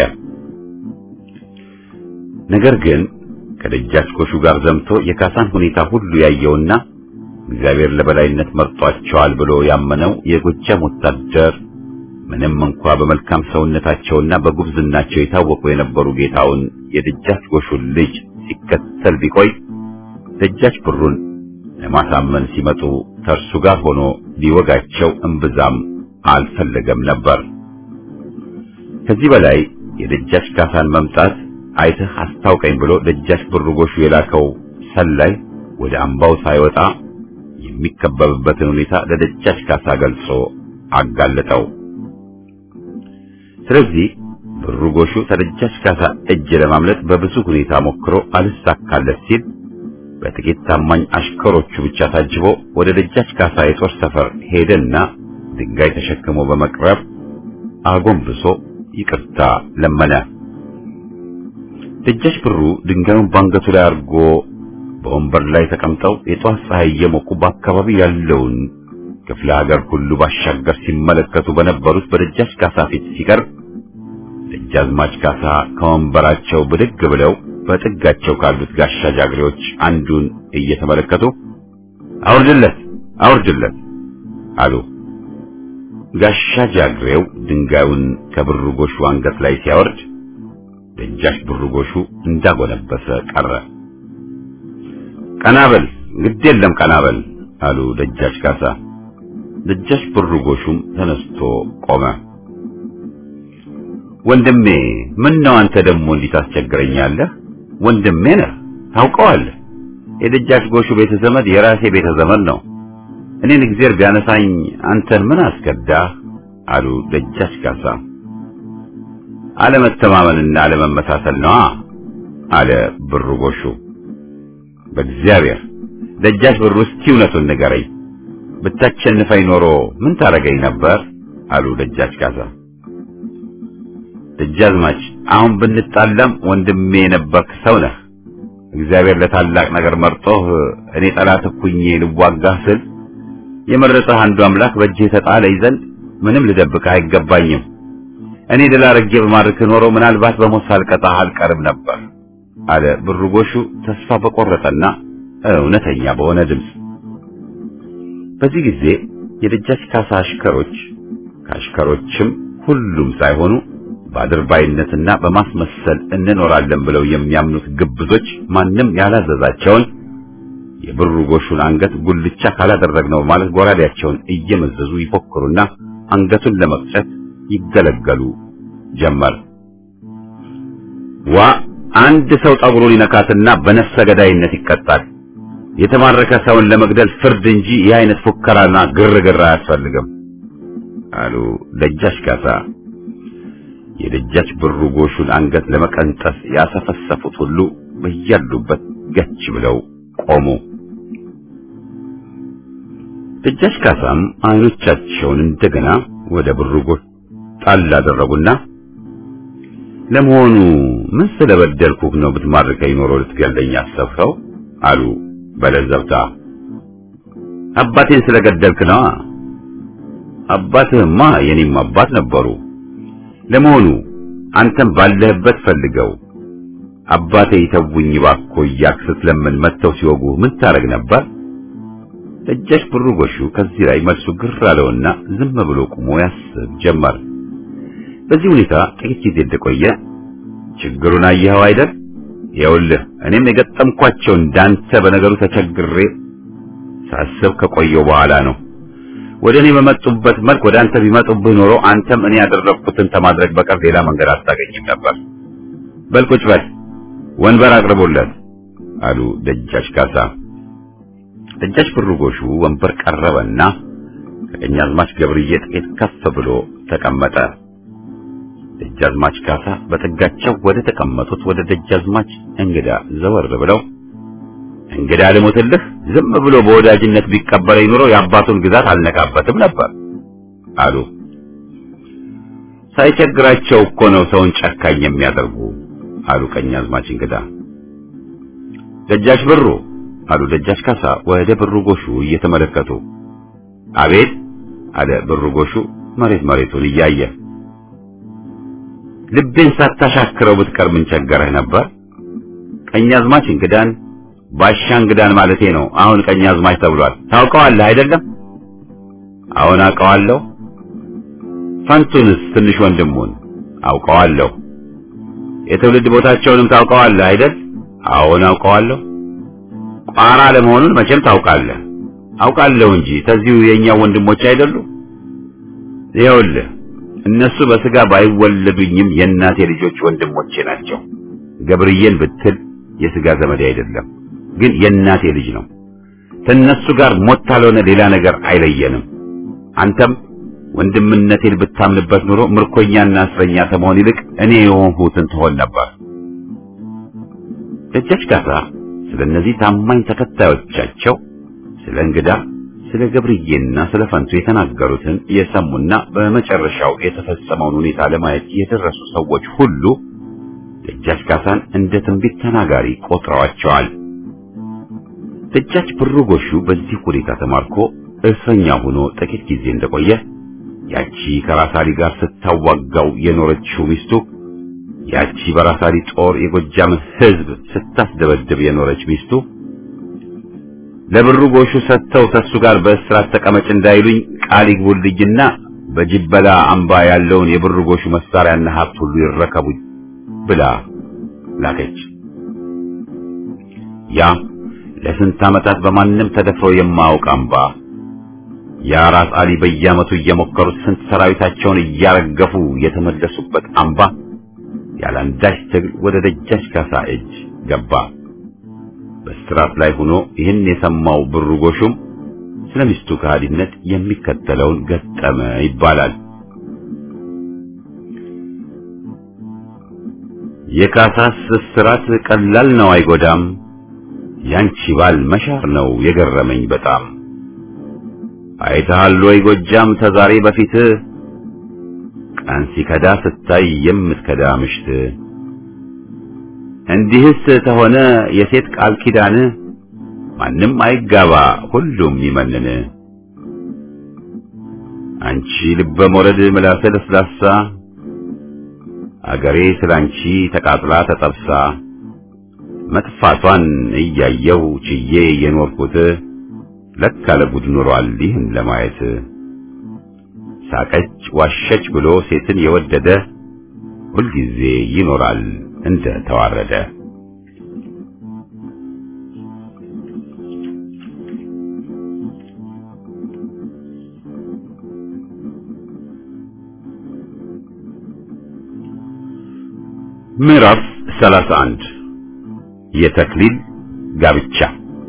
ነገር ግን ከደጃች ጎሹ ጋር ዘምቶ የካሳን ሁኔታ ሁሉ ያየውና እግዚአብሔር ለበላይነት መርጧቸዋል ብሎ ያመነው የጎጃም ወታደር ምንም እንኳ በመልካም ሰውነታቸውና በጉብዝናቸው የታወቁ የነበሩ ጌታውን የደጃች ጎሹን ልጅ ሲከተል ቢቆይ ደጃች ብሩን ለማሳመን ሲመጡ ተርሱ ጋር ሆኖ ሊወጋቸው እምብዛም አልፈለገም ነበር። ከዚህ በላይ የደጃች ካሳን መምጣት አይተህ አስታውቀኝ ብሎ ደጃች ብሩ ጎሹ የላከው ሰላይ ወደ አምባው ሳይወጣ የሚከበብበትን ሁኔታ ለደጃች ካሳ ገልጾ አጋለጠው። ስለዚህ ብሩ ጎሹ ከደጃች ካሳ እጅ ለማምለጥ በብዙ ሁኔታ ሞክሮ አልሳካለት ሲል በጥቂት ታማኝ አሽከሮቹ ብቻ ታጅቦ ወደ ደጃች ካሳ የጦር ሰፈር ሄደና ድንጋይ ተሸክሞ በመቅረብ አጎንብሶ ይቅርታ ለመነ። ደጃች ብሩ ድንጋዩን ባንገቱ ላይ አርጎ በወንበር ላይ ተቀምጠው የጧት ፀሐይ እየሞቁ በአካባቢ ያለውን ክፍለ ሀገር ሁሉ ባሻገር ሲመለከቱ በነበሩት በደጃች ካሳ ፊት ሲቀርብ ደጃዝማች ካሳ ከወንበራቸው ብድግ ብለው በጥጋቸው ካሉት ጋሻ ጃግሬዎች አንዱን እየተመለከቱ አውርድለት አሉ። ጋሻ ጃግሬው ድንጋዩን ከብሩ ጎሹ አንገት ላይ ሲያወርድ ደጃች ብሩ ጎሹ እንዳጎነበሰ ቀረ። ቀናበል ግድ የለም ቀናበል አሉ ደጃች ካሳ። ደጃች ብሩ ጎሹም ተነስቶ ቆመ። ወንድሜ ምን ነው አንተ ደግሞ እንዲህ ታስቸግረኛለህ? ወንድሜ ነህ ታውቀዋለህ። የደጃች ጎሹ ቤተ ዘመድ የራሴ ቤተ ዘመድ ነው። እኔን እግዚአብሔር ቢያነሳኝ አንተን ምን አስከዳህ? አሉ ደጃች ካሳ። አለመተማመንና አለመመሳሰል ነዋ አለ ብሩ ጎሹ። በእግዚአብሔር ደጃች ብሩ እስቲ እውነቱን ንገረኝ፣ ብታሸንፈኝ ኖሮ ምን ታረገኝ ነበር? አሉ ደጃች ካሳ። ደጃዝማች አሁን ብንጣላም ወንድሜ የነበርክ ሰው ነህ። እግዚአብሔር ለታላቅ ነገር መርጦህ እኔ ጠላት እኩኜ ልዋጋህ ስል የመረጠህ አንዱ አምላክ በእጅህ ተጣለኝ ዘንድ ምንም ልደብቅህ አይገባኝም። እኔ ድል አድርጌ በማድረግ ኖሮ ምናልባት በሞት ሳልቀጣህ አልቀርም ነበር አለ ብሩ ጎሹ ተስፋ በቆረጠና እውነተኛ በሆነ ድምፅ። በዚህ ጊዜ የደጃች ካሳ አሽከሮች ከአሽከሮችም ሁሉም ሳይሆኑ በአድርባይነትና በማስመሰል እንኖራለን ብለው የሚያምኑት ግብዞች ማንም ያላዘዛቸውን የብሩ ጎሹን አንገት ጉልቻ ካላደረግነው ማለት ጎራዴያቸውን እየመዘዙ ይፎክሩና አንገቱን ለመቅጨት ይገለገሉ ጀመር። አንድ ሰው ጠጉሩን ይነካትና በነፍሰ ገዳይነት ይቀጣል። የተማረከ ሰውን ለመግደል ፍርድ እንጂ ይህ አይነት ፉከራና ግርግር አያስፈልግም አሉ ደጃች ካሳ። የደጃች ብሩ ጎሹን አንገት ለመቀንጠስ ያሰፈሰፉት ሁሉ በያሉበት ገች ብለው ቆሙ። ደጃች ካሳም አይኖቻቸውን እንደገና ወደ ብሩ ጎሽ ጣል አደረጉና ለመሆኑ ምን ስለበደልኩህ ነው ብትማርከኝ ኖሮ ልትገለኝ አሰብከው? አሉ በለዘብታ። አባቴን ስለገደልክ ነው። አባትህማ የኔም አባት ነበሩ። ለመሆኑ አንተም ባለህበት ፈልገው አባቴ ይተውኝ እባክዎ እያልክ ስትለምን መጥተው ሲወጉ ምን ታረግ ነበር? ደጃች ብሩ ጎሹ ከዚህ ላይ መልሱ ግር አለውና ዝም ብሎ ቆሞ ያስብ ጀመር። በዚህ ሁኔታ ጥቂት ጊዜ እንደቆየ ችግሩን አየኸው አይደል? ይኸውልህ እኔም የገጠምኳቸው እንዳንተ በነገሩ ተቸግሬ ሳስብ ከቆየው በኋላ ነው። ወደ እኔ በመጡበት መልክ ወደ አንተ ቢመጡብህ ኖሮ አንተም እኔ ያደረኩትን ከማድረግ በቀር ሌላ መንገድ አታገኝም ነበር። በል ቁጭ በል፣ ወንበር አቅርቦለት አሉ ደጃች ካሳ። ደጃች ብሩ ጎሹ ወንበር ቀረበና ከቀኛዝማች ገብርዬ ጥቂት ከፍ ብሎ ተቀመጠ። ደጃዝማች ካሳ በጥጋቸው ወደ ተቀመጡት ወደ ደጃዝማች እንግዳ ዘወር ብለው እንግዳ ልሞትልህ፣ ዝም ብሎ በወዳጅነት ቢቀበለኝ ኑሮ የአባቱን ግዛት አልነካበትም ነበር አሉ። ሳይቸግራቸው እኮ ነው ሰውን ጨካኝ የሚያደርጉ አሉ ቀኛዝማች እንግዳ። ደጃች ብሩ አሉ ደጃች ካሳ ወደ ብሩ ጎሹ እየተመለከቱ። አቤት አለ ብሩ ጎሹ መሬቱን እያየ። ልቤን ሳታሻክረው ብትቀር ምን ቸገረህ ነበር? ቀኛዝማች እንግዳን ባሻ እንግዳን ማለቴ ነው። አሁን ቀኛዝማች ተብሏል። ታውቀዋለህ አይደለም? አሁን አውቀዋለሁ። ፈንቱንስ ትንሽ ወንድሙን አውቀዋለሁ። የትውልድ ቦታቸውንም ታውቀዋለህ አይደል? አሁን አውቀዋለሁ። ቋራ ለመሆኑን መቼም ታውቃለህ። አውቃለሁ እንጂ ተዚሁ የኛ ወንድሞች አይደሉ? ይኸውልህ እነሱ በስጋ ባይወለዱኝም የእናቴ ልጆች ወንድሞቼ ናቸው። ገብርዬን ብትል የስጋ ዘመዴ አይደለም፣ ግን የእናቴ ልጅ ነው። ከነሱ ጋር ሞት ካልሆነ ሌላ ነገር አይለየንም። አንተም ወንድምነቴን ብታምንበት ኑሮ ምርኮኛና እስረኛ ከመሆን ይልቅ እኔ የሆንሁትን ትሆን ነበር። ደጃች ካሳ ስለነዚህ ታማኝ ተከታዮቻቸው ስለ እንግዳ፣ ስለ ገብርዬና ስለ ፈንቱ የተናገሩትን የሰሙና በመጨረሻው የተፈጸመውን ሁኔታ ለማየት የደረሱ ሰዎች ሁሉ ደጃች ካሳን እንደ ትንቢት ተናጋሪ ቆጥረዋቸዋል። ደጃች ብሩ ጎሹ በዚህ ሁኔታ ተማርኮ እስረኛ ሆኖ ጥቂት ጊዜ እንደቆየ ያቺ ከራሳሊ ጋር ስታዋጋው የኖረችው ሚስቱ፣ ያቺ በራሳሊ ጦር የጎጃምን ሕዝብ ስታስደበድብ የኖረች ሚስቱ ለብሩ ጎሹ ሰጥተው ተሱ ጋር በእስራት ተቀመጭ እንዳይሉኝ ቃል ይግቡልኝና በጅበላ አምባ ያለውን የብሩ ጎሹ መሳሪያና ሀብት ሁሉ ይረከቡኝ ብላ ላከች። ያ ለስንት ዓመታት በማንም ተደፍሮ የማያውቅ አምባ፣ ያ ራስ አሊ በየዓመቱ እየሞከሩት ስንት ሰራዊታቸውን እያረገፉ የተመለሱበት አምባ ያላንዳች ትግል ወደ ደጃች ካሳ እጅ ገባ። በስራት ላይ ሆኖ ይህን የሰማው ብሩ ጎሹም ስለሚስቱ ከሃዲነት የሚከተለውን ገጠመ ይባላል። የካሳስ ስራት ቀላል ነው አይጎዳም፣ ያንቺ ባል መሻር ነው የገረመኝ በጣም። አይተሃል ወይ ጎጃም ተዛሬ በፊት ቀን ሲከዳ ስታይ የምትከዳ ምሽት። እንዲህስ ተሆነ የሴት ቃል ኪዳን ማንም አይጋባ ሁሉም ይመንን። አንቺ ልበ ሞረድ ምላሰ ለስላሳ አገሬ ስላንቺ ተቃጥላ ተጠብሳ መጥፋቷን እያየው ችዬ የኖርኩት ለካ ለጉድ ኖሯል ይህን ለማየት። ሳቀች ዋሸች ብሎ ሴትን የወደደ ሁልጊዜ ይኖራል እንደ ተዋረደ። ምዕራፍ 31 የተክሊል ጋብቻ።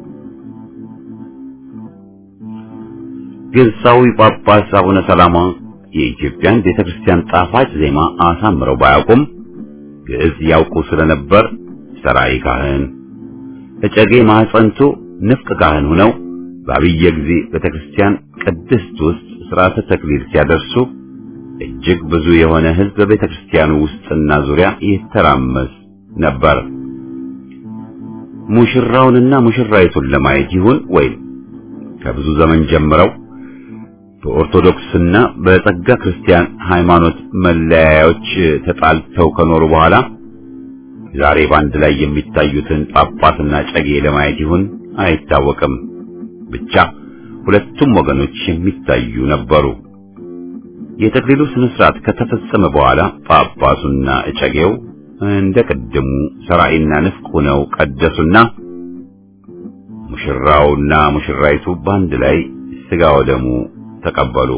ግብፃዊ ጳጳስ አቡነ ሰላማ የኢትዮጵያን ቤተክርስቲያን ጣፋጭ ዜማ አሳምረው ባያውቁም ግዕዝ ያውቁ ስለነበር ሰራይ ካህን እጨጌ ማህፀንቱ ንፍቅ ካህን ሆነው በአብየ ጊዜ ቤተክርስቲያን ቅድስት ውስጥ ሥርዓተ ተክሊል ሲያደርሱ እጅግ ብዙ የሆነ ሕዝብ በቤተክርስቲያኑ ውስጥና ዙሪያ ይተራመስ ነበር። ሙሽራውንና ሙሽራይቱን ለማየት ይሁን ወይም ከብዙ ዘመን ጀምረው በኦርቶዶክስና በጸጋ ክርስቲያን ሃይማኖት መለያዮች ተጣልተው ከኖሩ በኋላ ዛሬ ባንድ ላይ የሚታዩትን ጳጳስና ጨጌ ለማየት ይሁን አይታወቅም። ብቻ ሁለቱም ወገኖች የሚታዩ ነበሩ። የተክሊሉ ስነ ስርዓት ከተፈጸመ በኋላ ጳጳሱና እጨጌው እንደ ቀደሙ ሰራይና ንፍቅ ሆነው ቀደሱና ሙሽራውና ሙሽራይቱ ባንድ ላይ ስጋ ወደሙ ተቀበሉ።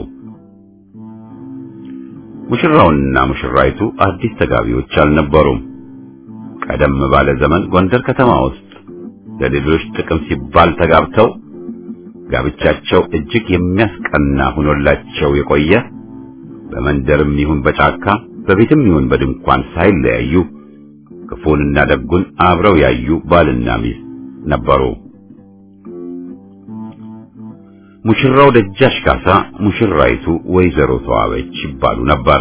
ሙሽራውና ሙሽራይቱ አዲስ ተጋቢዎች አልነበሩም። ቀደም ባለ ዘመን ጎንደር ከተማ ውስጥ ለሌሎች ጥቅም ሲባል ተጋብተው ጋብቻቸው እጅግ የሚያስቀና ሆኖላቸው የቆየ በመንደርም ይሁን በጫካ በቤትም ይሁን በድንኳን ሳይለያዩ ክፉንና ደጉን አብረው ያዩ ባልና ሚስት ነበሩ። ሙሽራው ደጃች ካሳ፣ ሙሽራይቱ ወይዘሮ ተዋበች ይባሉ ነበር።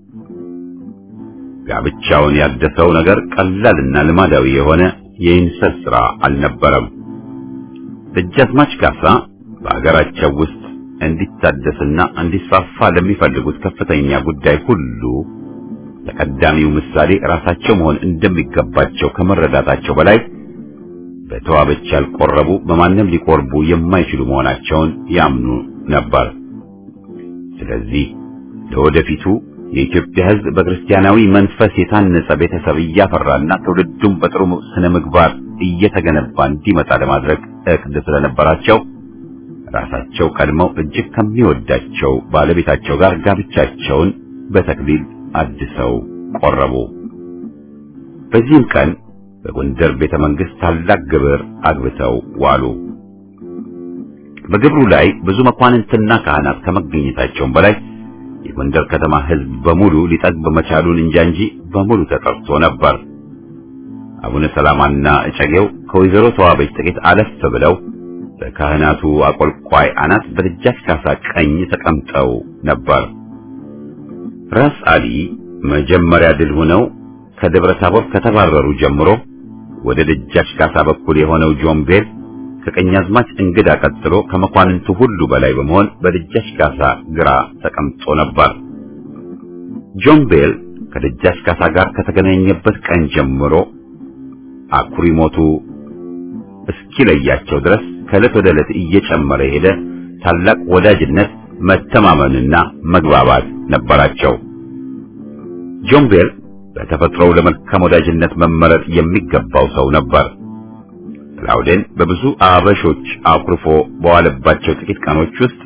ጋብቻውን ያደሰው ነገር ቀላልና ልማዳዊ የሆነ የኢንሰስ ሥራ አልነበረም። ደጃዝማች ካሳ በአገራቸው ውስጥ እንዲታደስና እንዲስፋፋ ለሚፈልጉት ከፍተኛ ጉዳይ ሁሉ ተቀዳሚው ምሳሌ ራሳቸው መሆን እንደሚገባቸው ከመረዳታቸው በላይ በተዋበች ያልቆረቡ በማንም ሊቆርቡ የማይችሉ መሆናቸውን ያምኑ ነበር። ስለዚህ ለወደፊቱ የኢትዮጵያ ሕዝብ በክርስቲያናዊ መንፈስ የታነጸ ቤተሰብ እያፈራና ትውልዱም በጥሩ ስነ ምግባር እየተገነባ እንዲመጣ ለማድረግ እቅድ ስለነበራቸው ራሳቸው ቀድመው እጅግ ከሚወዳቸው ባለቤታቸው ጋር ጋብቻቸውን በተክሊል አድሰው ቆረቡ። በዚህም ቀን በጎንደር ቤተ መንግሥት ታላቅ ግብር አግብተው ዋሉ። በግብሩ ላይ ብዙ መኳንንትና ካህናት ከመገኘታቸውም በላይ የጎንደር ከተማ ሕዝብ በሙሉ ሊጠግብ መቻሉን እንጂ በሙሉ ተጠርቶ ነበር። አቡነ ሰላማና እጨጌው ከወይዘሮ ተዋበች ጥቂት አለፍ ብለው በካህናቱ አቆልቋይ አናት በደጃች ካሳ ቀኝ ተቀምጠው ነበር። ራስ አሊ መጀመሪያ ድል ሆነው ከደብረ ታቦር ከተባረሩ ጀምሮ ወደ ደጃች ካሳ በኩል የሆነው ጆምቤል ከቀኛዝማች እንግዳ ቀጥሎ ከመኳንንቱ ሁሉ በላይ በመሆን በደጃች ካሳ ግራ ተቀምጦ ነበር። ጆምቤል ከደጃች ካሳ ጋር ከተገናኘበት ቀን ጀምሮ አኩሪ ሞቱ እስኪለያቸው ድረስ ከዕለት ወደ ዕለት እየጨመረ ሄደ ታላቅ ወዳጅነት፣ መተማመንና መግባባት ነበራቸው። ጆምቤል በተፈጥሮው ለመልካም ወዳጅነት መመረጥ የሚገባው ሰው ነበር። ክላውዴን በብዙ አበሾች አኩርፎ በዋለባቸው ጥቂት ቀኖች ውስጥ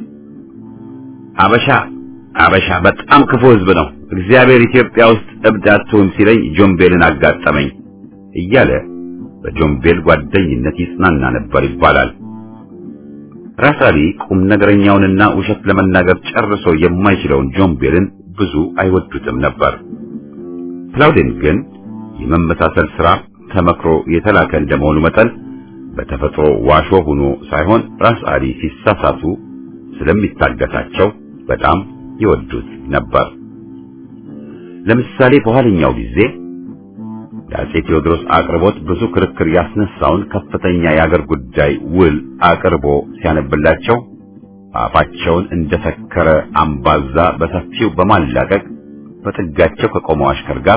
አበሻ በጣም ክፉ ሕዝብ ነው፣ እግዚአብሔር ኢትዮጵያ ውስጥ እብድ አትሁን ሲለኝ ጆምቤልን አጋጠመኝ እያለ በጆምቤል ጓደኝነት ይጽናና ነበር ይባላል። ራስ አሊ ቁም ነገረኛውንና ውሸት ለመናገር ጨርሶ የማይችለውን ጆምቤልን ብዙ አይወዱትም ነበር። ክላውዴን ግን የመመሳሰል ሥራ ተመክሮ የተላከ እንደመሆኑ መጠን በተፈጥሮ ዋሾ ሆኖ ሳይሆን ራስ አሊ ሲሳሳቱ ስለሚታገታቸው በጣም ይወዱት ነበር። ለምሳሌ በኋለኛው ጊዜ ለአፄ ቴዎድሮስ አቅርቦት ብዙ ክርክር ያስነሳውን ከፍተኛ የአገር ጉዳይ ውል አቅርቦ ሲያነብላቸው አፋቸውን እንደሰከረ አምባዛ በሰፊው በማላቀቅ በጥጋቸው ከቆመው አሽከር ጋር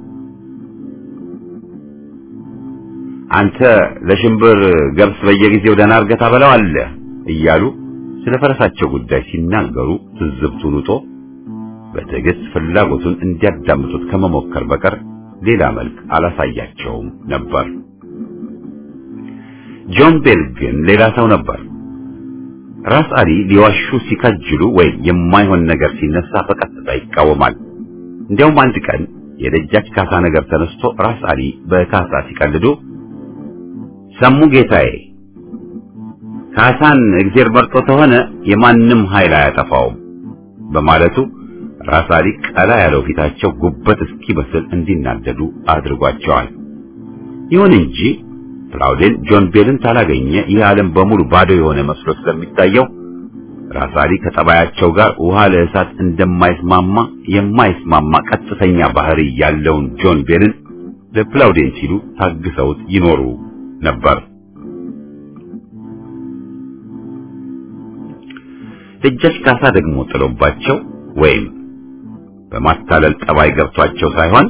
አንተ ለሽምብር ገብስ በየጊዜው ደህና አርገህ ታበላዋለህ እያሉ ስለ ፈረሳቸው ጉዳይ ሲናገሩ ትዝብቱን ውጦ በትዕግስት ፍላጎቱን እንዲያዳምጡት ከመሞከር በቀር ሌላ መልክ አላሳያቸውም ነበር። ጆምቤል ግን ሌላ ሰው ነበር። ራስ አሊ ሊዋሹ ሲከጅሉ ወይ የማይሆን ነገር ሲነሳ በቀጥታ ይቃወማል። እንዲያውም አንድ ቀን የደጃች ካሳ ነገር ተነስቶ ራስ አሊ በካሳ ሲቀልዱ ሰሙ ጌታዬ ካሳን እግዚአብሔር መርጦ ተሆነ የማንም ኃይል አያጠፋውም በማለቱ ራስ አሊ ቀላ ያለው ፊታቸው ጉበት እስኪበስል እንዲናደዱ አድርጓቸዋል። ይሁን እንጂ ፕላውዴን ጆን ቤልን ታላገኘ ይህ ዓለም በሙሉ ባዶ የሆነ መስሎ ስለሚታየው ራስ አሊ ከጠባያቸው ጋር ውሃ ለእሳት እንደማይስማማ የማይስማማ ቀጥተኛ ባህሪ ያለውን ጆን ቤልን ለፕላውዴን ሲሉ ታግሰውት ይኖሩ ነበር። ደጃች ካሳ ደግሞ ጥሎባቸው ወይም በማታለል ጠባይ ገብቷቸው ሳይሆን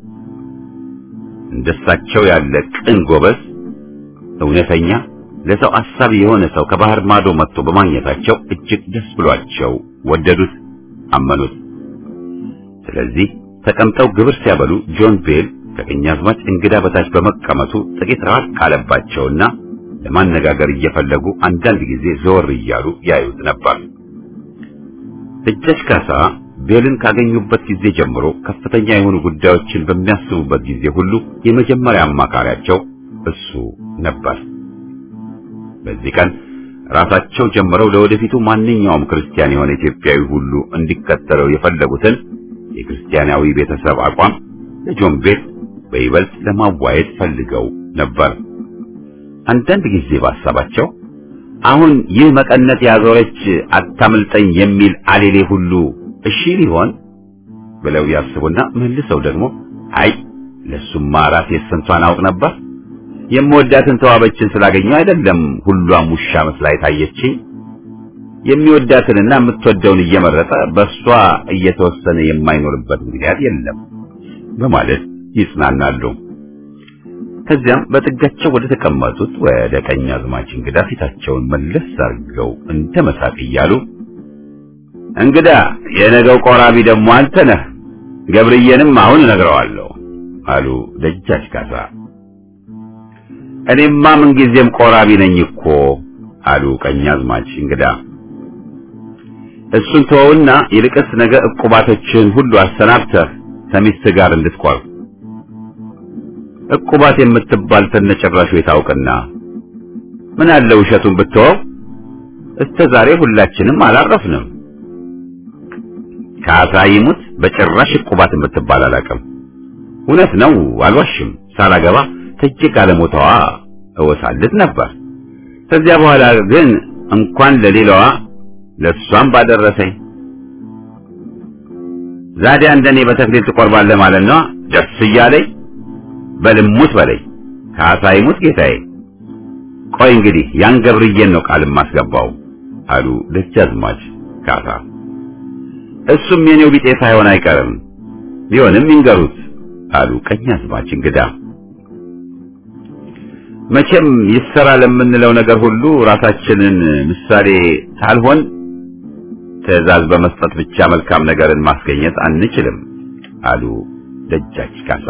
እንደሳቸው ያለ ቅን ጎበዝ እውነተኛ ለሰው አሳቢ የሆነ ሰው ከባህር ማዶ መጥቶ በማግኘታቸው እጅግ ደስ ብሏቸው ወደዱት፣ አመኑት። ስለዚህ ተቀምጠው ግብር ሲያበሉ ጆን ቤል ከቀኛዝማች እንግዳ በታች በመቀመጡ ጥቂት ራቅ ካለባቸውና ለማነጋገር እየፈለጉ አንዳንድ ጊዜ ዘወር እያሉ ያዩት ነበር። ደጃች ካሳ ቤልን ካገኙበት ጊዜ ጀምሮ ከፍተኛ የሆኑ ጉዳዮችን በሚያስቡበት ጊዜ ሁሉ የመጀመሪያ አማካሪያቸው እሱ ነበር። በዚህ ቀን ራሳቸው ጀምረው ለወደፊቱ ማንኛውም ክርስቲያን የሆነ ኢትዮጵያዊ ሁሉ እንዲከተለው የፈለጉትን የክርስቲያናዊ ቤተሰብ አቋም ለጆን ቤል በይበልጥ ለማዋየት ፈልገው ነበር። አንዳንድ ጊዜ ባሳባቸው አሁን ይህ መቀነት ያዞረች አታምልጠኝ የሚል አሌሌ ሁሉ እሺ ሊሆን ብለው ያስቡና መልሰው ደግሞ አይ ለሱማ ራሴ ስንቷን አውቅ ነበር የምወዳትን ተዋበችን ስላገኘው አይደለም ሁሏም ውሻ መስላ ታየችኝ የሚወዳትንና የምትወደውን እየመረጠ በሷ እየተወሰነ የማይኖርበት ምክንያት የለም በማለት ይጽናናሉ። ከዚያም በጥጋቸው ወደ ተቀመጡት ወደ ቀኛዝማች እንግዳ ፊታቸውን መለስ አድርገው እንደመሳቅ እያሉ እንግዳ የነገው ቆራቢ ደግሞ አንተ ነህ ገብርዬንም አሁን እነግረዋለሁ አሉ ደጃች ካሳ። እኔማ ምን ጊዜም ቆራቢ ነኝ እኮ አሉ ቀኛዝማች እንግዳ። እሱን ተወውና ይልቅስ ነገ ዕቁባቶችን ሁሉ አሰናብተህ ከሚስት ጋር እንድትቆርብ ዕቁባት የምትባል ተነጨራሹ የታውቅና ምን አለ ውሸቱን ብትወው እስከ ዛሬ ሁላችንም አላረፍንም። ካሳ ይሙት በጭራሽ ዕቁባት የምትባል አላውቅም። እውነት ነው አልዋሽም። ሳላገባ ተጅ ካለሞታዋ እወሳልት ነበር። ከዚያ በኋላ ግን እንኳን ለሌላዋ ለሷም ባደረሰኝ ዛዲያ እንደኔ በተክሊል ትቆርባለህ ማለት ነው። ደስ እያለኝ በልሙት በለኝ ካሳ ይሙት ጌታዬ። ቆይ እንግዲህ ያን ገብርዬን ነው ቃል ማስገባው አሉ ደጃዝማች ካሳ። እሱም የኔው ቢጤ ሳይሆን አይቀርም ቢሆንም ይንገሩት አሉ ቀኛዝማች እንግዳ። መቼም ይሰራ ለምንለው ነገር ሁሉ ራሳችንን ምሳሌ ሳልሆን ትዕዛዝ በመስጠት ብቻ መልካም ነገርን ማስገኘት አንችልም አሉ ደጃች ካሳ።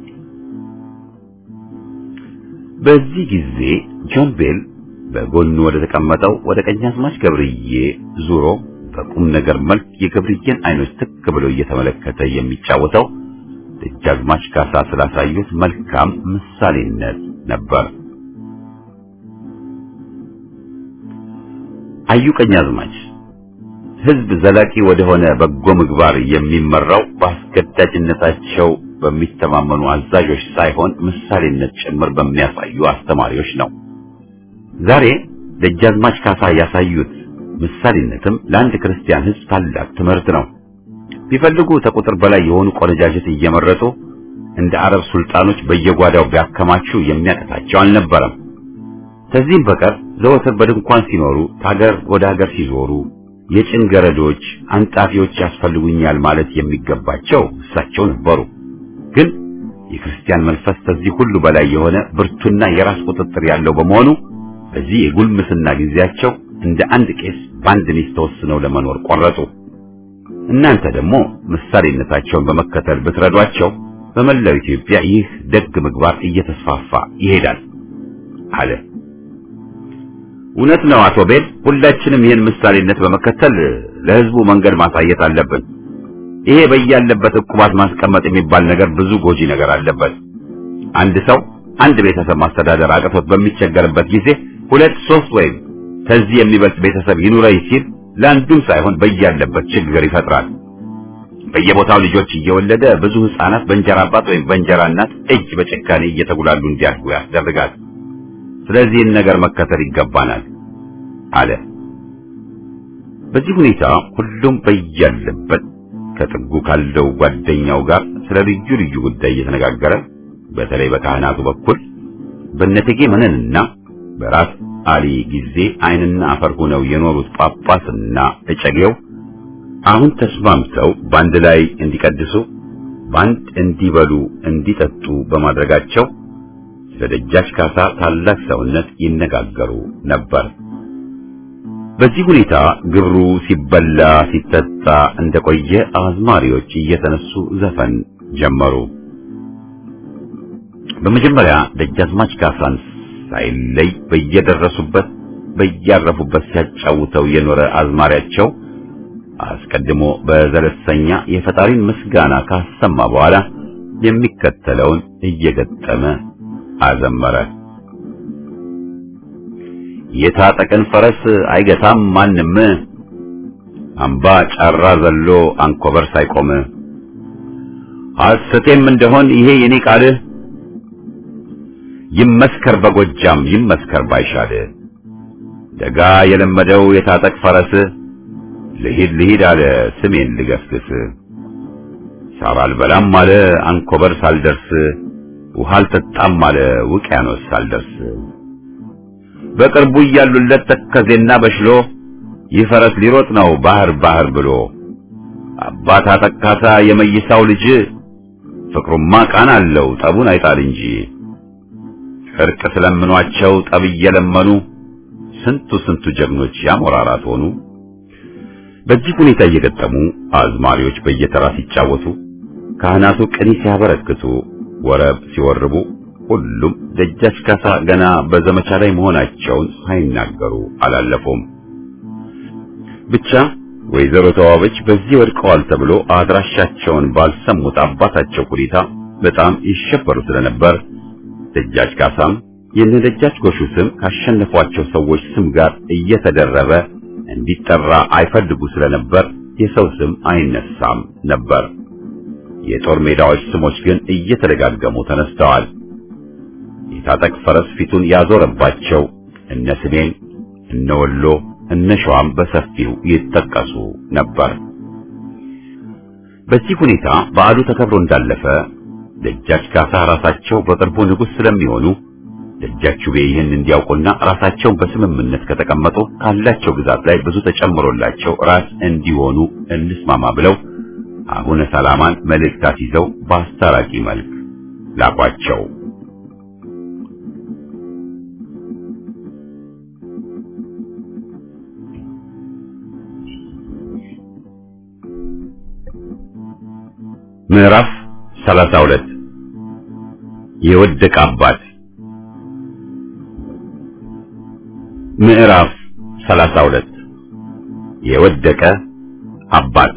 በዚህ ጊዜ ጆን ቤል በጎኑ ወደ ተቀመጠው ወደ ቀኛዝማች ገብርዬ ዙሮ በቁም ነገር መልክ የገብርዬን አይኖች ትክ ብሎ እየተመለከተ የሚጫወተው ደጃዝማች ካሳ ስላሳዩት መልካም ምሳሌነት ነበር። አዩ ቀኛዝማች ሕዝብ ዘላቂ ወደሆነ በጎ ምግባር የሚመራው በአስገዳጅነታቸው በሚተማመኑ አዛዦች ሳይሆን ምሳሌነት ጭምር በሚያሳዩ አስተማሪዎች ነው። ዛሬ ደጃዝማች ካሳ ያሳዩት ምሳሌነትም ለአንድ ክርስቲያን ሕዝብ ታላቅ ትምህርት ነው። ቢፈልጉ ከቁጥር በላይ የሆኑ ቆነጃጅት እየመረጡ እንደ አረብ ሱልጣኖች በየጓዳው ቢያከማቹ የሚያቀታቸው አልነበረም። ከዚህም በቀር ዘወትር በድንኳን ሲኖሩ ታገር ወደ ሀገር ሲዞሩ የጭን ገረዶች አንጣፊዎች ያስፈልጉኛል ማለት የሚገባቸው እሳቸው ነበሩ። ግን የክርስቲያን መንፈስ ከዚህ ሁሉ በላይ የሆነ ብርቱና የራስ ቁጥጥር ያለው በመሆኑ በዚህ የጉልምስና ጊዜያቸው እንደ አንድ ቄስ በአንድ ሚስት ተወስነው ለመኖር ቆረጡ። እናንተ ደግሞ ምሳሌነታቸውን በመከተል ብትረዷቸው በመላው ኢትዮጵያ ይህ ደግ ምግባር እየተስፋፋ ይሄዳል አለ። እውነት ነው አቶ ቤል፣ ሁላችንም ይህን ምሳሌነት በመከተል ለሕዝቡ መንገድ ማሳየት አለብን። ይሄ በያለበት ዕቁባት ማስቀመጥ የሚባል ነገር ብዙ ጎጂ ነገር አለበት። አንድ ሰው አንድ ቤተሰብ ማስተዳደር አቅቶት በሚቸገርበት ጊዜ 2፣ 3 ወይም ከዚህ የሚበልጥ ቤተሰብ ይኑረኝ ሲል ለአንዱም ሳይሆን በያለበት ችግር ይፈጥራል። በየቦታው ልጆች እየወለደ ብዙ ሕፃናት በእንጀራ አባት ወይም በእንጀራ እናት እጅ በጭካኔ እየተጉላሉ እንዲያድጉ ያስደርጋል። ስለዚህ ነገር መከተል ይገባናል አለ። በዚህ ሁኔታ ሁሉም በያለበት ከጥጉ ካለው ጓደኛው ጋር ስለ ልዩ ልዩ ጉዳይ እየተነጋገረ በተለይ በካህናቱ በኩል በእቴጌ መነንና በራስ አሊ ጊዜ ዓይንና አፈር ሆነው የኖሩት ጳጳስና እጨጌው አሁን ተስማምተው በአንድ ላይ እንዲቀድሱ፣ በአንድ እንዲበሉ፣ እንዲጠጡ በማድረጋቸው ስለ ደጃች ካሳ ታላቅ ሰውነት ይነጋገሩ ነበር። በዚህ ሁኔታ ግብሩ ሲበላ ሲጠጣ እንደቆየ አዝማሪዎች እየተነሱ ዘፈን ጀመሩ። በመጀመሪያ ደጃዝማች ካሳን ሳይለይ በየደረሱበት በያረፉበት ሲያጫውተው የኖረ አዝማሪያቸው አስቀድሞ በዘለሰኛ የፈጣሪን ምስጋና ካሰማ በኋላ የሚከተለውን እየገጠመ አዘመረ። የታጠቀን ፈረስ አይገታም ማንም፣ አምባ ጫራ ዘሎ አንኮበር ሳይቆም፣ ሐሰቴም እንደሆን ይሄ የኔ ቃል፣ ይመስከር በጎጃም ይመስከር ባይሻል፣ ደጋ የለመደው የታጠቅ ፈረስ ልሂድ አለ ስሜን ልገስግስ፣ ሳር አልበላም አለ አንኮበር ሳልደርስ፣ ውሃ አልጠጣም አለ ውቅያኖስ ሳልደርስ፣ በቅርቡ እያሉለት ተከዜና በሽሎ፣ ይህ ፈረስ ሊሮጥ ነው ባህር ብሎ፣ አባት አጠቃሳ የመይሳው ልጅ፣ ፍቅሩማ ቃና አለው ጠቡን አይጣል እንጂ፣ እርቅ ስለምኗቸው ጠብ እየለመኑ፣ ስንቱ ጀግኖች ያሞራራት ሆኑ። በዚህ ሁኔታ እየገጠሙ አዝማሪዎች በየተራ ሲጫወቱ፣ ካህናቱ ቅኔ ሲያበረክቱ፣ ወረብ ሲወርቡ፣ ሁሉም ደጃች ካሳ ገና በዘመቻ ላይ መሆናቸውን ሳይናገሩ አላለፉም። ብቻ ወይዘሮ ተዋበች በዚህ ወድቀዋል ተብሎ አድራሻቸውን ባልሰሙት አባታቸው ሁኔታ በጣም ይሸበሩ ስለነበር ደጃች ካሳም የነደጃች ጎሹ ስም ካሸነፏቸው ሰዎች ስም ጋር እየተደረበ እንዲጠራ አይፈልጉ ስለነበር የሰው ስም አይነሳም ነበር። የጦር ሜዳዎች ስሞች ግን እየተደጋገሙ ተነስተዋል። የታጠቅ ፈረስ ፊቱን ያዞረባቸው እነ ስሜን፣ እነ ወሎ፣ እነ ሸዋም በሰፊው ይጠቀሱ ነበር። በዚህ ሁኔታ በዓሉ ተከብሮ እንዳለፈ ደጃች ካሳ ራሳቸው በቅርቡ ንጉሥ ስለሚሆኑ ደጃቹቤ ይህን እንዲያውቁና ራሳቸውን በስምምነት ከተቀመጡ ካላቸው ግዛት ላይ ብዙ ተጨምሮላቸው ራስ እንዲሆኑ እንስማማ ብለው አቡነ ሰላማን መልእክታት ይዘው በአስታራቂ መልክ ላኳቸው። ምዕራፍ 32 የወደቀ አባት። ምዕራፍ 32 የወደቀ አባት።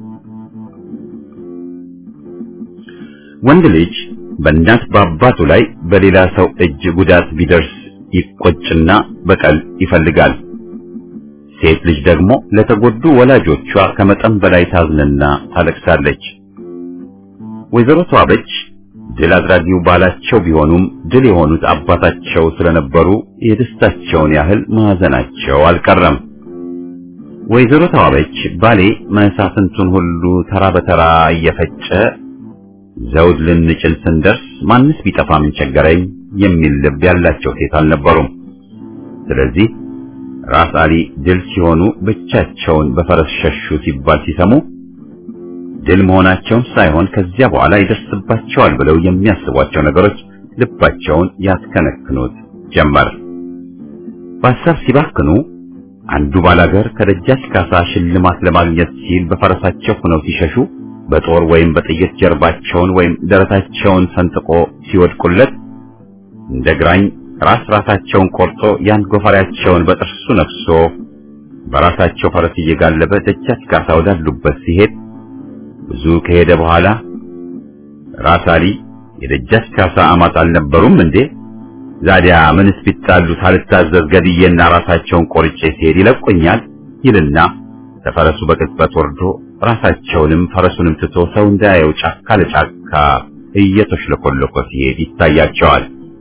ወንድ ልጅ በእናት በአባቱ ላይ በሌላ ሰው እጅ ጉዳት ቢደርስ ይቆጭና በቀል ይፈልጋል። ሴት ልጅ ደግሞ ለተጎዱ ወላጆቿ ከመጠን በላይ ታዝንና ታለቅሳለች። ወይዘሮ ተዋበች ድል አድራጊው ባላቸው ቢሆኑም ድል የሆኑት አባታቸው ስለነበሩ የደስታቸውን ያህል ማዘናቸው አልቀረም። ወይዘሮ ተዋበች ባሌ መሳፍንቱን ሁሉ ተራ በተራ እየፈጨ ዘውድ ልንጭን ስንደርስ ማንስ ቢጠፋ ምን ቸገረኝ የሚል ልብ ያላቸው ሴት አልነበሩም። ስለዚህ ራስ አሊ ድል ሲሆኑ ብቻቸውን በፈረስ ሸሹ ሲባል ሲሰሙ ድል መሆናቸውን ሳይሆን ከዚያ በኋላ ይደርስባቸዋል ብለው የሚያስቧቸው ነገሮች ልባቸውን ያስከነክኑት ጀመር። በሐሳብ ሲባክኑ አንዱ ባላገር ከደጃች ካሳ ሽልማት ለማግኘት ሲል በፈረሳቸው ሆነው ሲሸሹ በጦር ወይም በጥይት ጀርባቸውን ወይም ደረታቸውን ሰንጥቆ ሲወድቁለት እንደ ግራኝ ራሳቸውን ቆርጦ ያን ጎፈሬያቸውን በጥርሱ ነክሶ በራሳቸው ፈረስ እየጋለበ ደጃች ካሳ ወዳሉበት ሲሄድ ብዙ ከሄደ በኋላ ራስ አሊ የደጃች ካሳ አማት አልነበሩም እንዴ? ዛዲያ ምንስ ቢጣሉ ሳልታዘዝ ገድዬና ራሳቸውን ቆርጬ ሲሄድ ይለቁኛል ይልና ተፈረሱ በቅጽበት ወርዶ ራሳቸውንም ፈረሱንም ትቶ ሰው እንዳያየው ጫካ ለጫካ እየተሽለኮለኮ ሲሄድ ይታያቸዋል።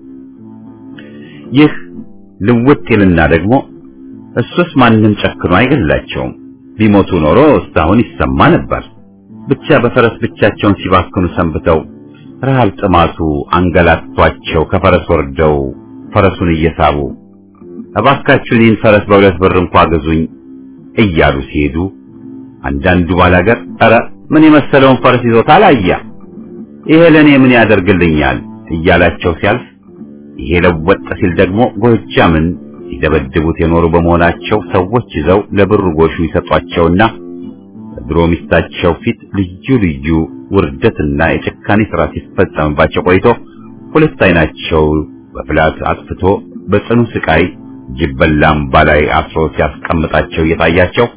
ይህ ልውጥ ይልና ደግሞ እሱስ ማንንም ጨክኖ አይገላቸውም፣ ቢሞቱ ኖሮ እስካሁን ይሰማ ነበር። ብቻ በፈረስ ብቻቸውን ሲባክኑ ሰንብተው ረሃብ ጥማቱ አንገላቷቸው ከፈረስ ወርደው ፈረሱን እየሳቡ እባካችሁ እኔን ፈረስ በሁለት ብር እንኳን ገዙኝ እያሉ ሲሄዱ አንዳንዱ ባላገር ኧረ ምን የመሰለውን ፈረስ ይዞታል አያ ይሄ ለኔ ምን ያደርግልኛል እያላቸው ሲያልፍ፣ ይሄ ለወጥ ሲል ደግሞ ጎጃምን ሲደበድቡት የኖሩ በመሆናቸው ሰዎች ይዘው ለብር ጎሹ ይሰጧቸውና ድሮ ሚስታቸው ፊት ልዩ ልዩ ውርደትና የጭካኔ ሥራ ሲፈጸምባቸው ቆይቶ ሁለት አይናቸው በፍላት አጥፍቶ በጽኑ ስቃይ ጅበላም ባላይ አስሮ ሲያስቀምጣቸው እየታያቸው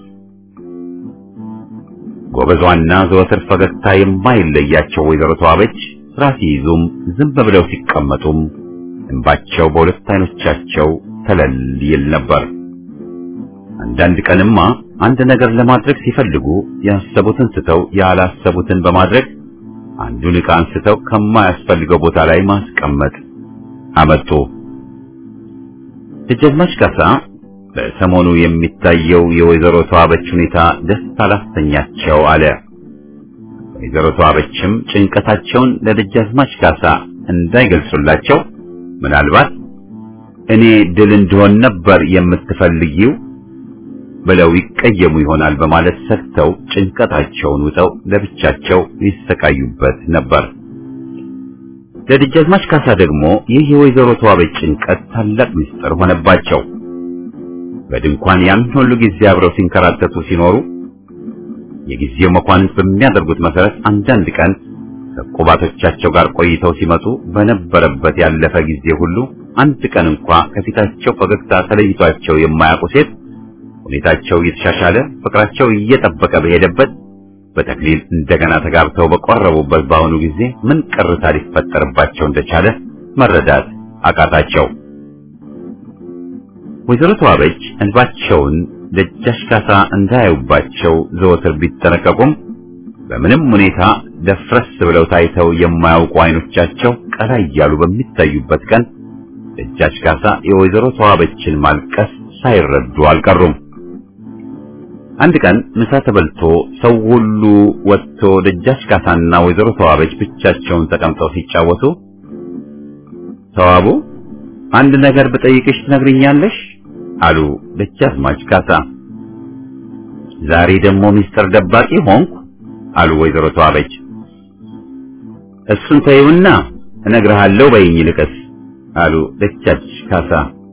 ጎበዟና ዘወትር ፈገግታ የማይለያቸው ወይዘሮ ተዋበች ስራ ሲይዙም ዝም ብለው ሲቀመጡም እንባቸው በሁለት አይኖቻቸው ተለል ይል ነበር። አንዳንድ ቀንማ አንድ ነገር ለማድረግ ሲፈልጉ ያሰቡትን ስተው ያላሰቡትን በማድረግ አንዱን ዕቃ አንስተው ከማያስፈልገው ቦታ ላይ ማስቀመጥ አመጡ። ደጃዝማች ካሳ በሰሞኑ የሚታየው የወይዘሮ ተዋበች ሁኔታ ደስ አላሰኛቸው አለ። ወይዘሮ ተዋበችም ጭንቀታቸውን ለደጃዝማች ካሳ እንዳይገልጹላቸው ምናልባት እኔ ድል እንደሆን ነበር የምትፈልጊው ብለው ይቀየሙ ይሆናል በማለት ሰጥተው ጭንቀታቸውን ውጠው ለብቻቸው ሊሰቃዩበት ነበር። ለደጃዝማች ካሳ ደግሞ ይህ የወይዘሮ ተዋበች ጭንቀት ታላቅ ምስጢር ሆነባቸው። በድንኳን ያን ሁሉ ጊዜ አብረው ሲንከራተቱ ሲኖሩ የጊዜው መኳንንት በሚያደርጉት መሰረት አንዳንድ ቀን ከቁባቶቻቸው ጋር ቆይተው ሲመጡ በነበረበት ያለፈ ጊዜ ሁሉ አንድ ቀን እንኳን ከፊታቸው ፈገግታ ተለይቷቸው የማያውቁ ሴት ሁኔታቸው እየተሻሻለ ፍቅራቸው እየጠበቀ በሄደበት በተክሊል እንደገና ተጋብተው በቆረቡበት በአሁኑ ጊዜ ምን ቅርታ ሊፈጠርባቸው እንደቻለ መረዳት አቃታቸው። ወይዘሮ ተዋበች እንባቸውን ደጃች ካሳ እንዳያዩባቸው ዘወትር ቢጠነቀቁም በምንም ሁኔታ ደፍረስ ብለው ታይተው የማያውቁ አይኖቻቸው ቀላ እያሉ በሚታዩበት ቀን ደጃች ካሳ የወይዘሮ ተዋበችን ማልቀስ ሳይረዱ አልቀሩም። አንድ ቀን ምሳ ተበልቶ ሰው ሁሉ ወጥቶ ደጃች ካሳና ወይዘሮ ተዋበች ብቻቸውን ተቀምጠው ሲጫወቱ ተዋቡ አንድ ነገር ብጠይቅሽ ትነግሪኛለሽ አሉ ደጃዝማች ካሳ። ዛሬ ደግሞ ሚስጥር ደባቂ ሆንኩ አሉ ወይዘሮ ተዋበች። እሱን ተይውና እነግርሃለሁ በይኝ ልቀስ አሉ ደጃች ካሳ።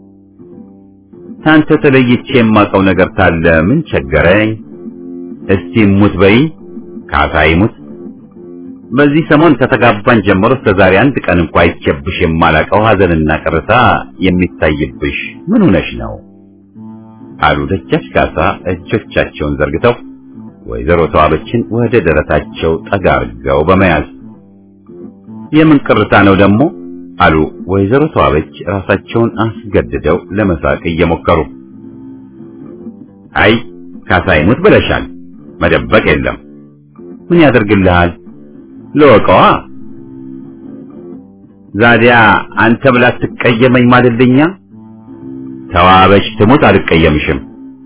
ታንተ ተለይቼ የማውቀው ነገር ታለ ምን ቸገረኝ? እስቲ ሙት በይኝ። ካሳ ይሙት። በዚህ ሰሞን ከተጋባን ጀምሮ እስከ ዛሬ አንድ ቀን እንኳን አይቼብሽ የማላውቀው ሐዘንና ቅርታ የሚታይብሽ ምን ሆነሽ ነው አሉ ደጃች ካሳ እጆቻቸውን ዘርግተው ወይዘሮ ተዋበችን ወደ ደረታቸው ጠጋ አድርገው በመያዝ። የምን ቅርታ ነው ደግሞ አሉ ወይዘሮ ተዋበች ራሳቸውን አስገድደው ለመሳቅ እየሞከሩ። አይ ካሳ ይሙት ብለሻል፣ መደበቅ የለም። ምን ያደርግልሃል? ለወቀዋ ዛዲያ አንተ ብላ ትቀየመኝ ማለልኛ? ተዋበች ትሙት አልቀየምሽም።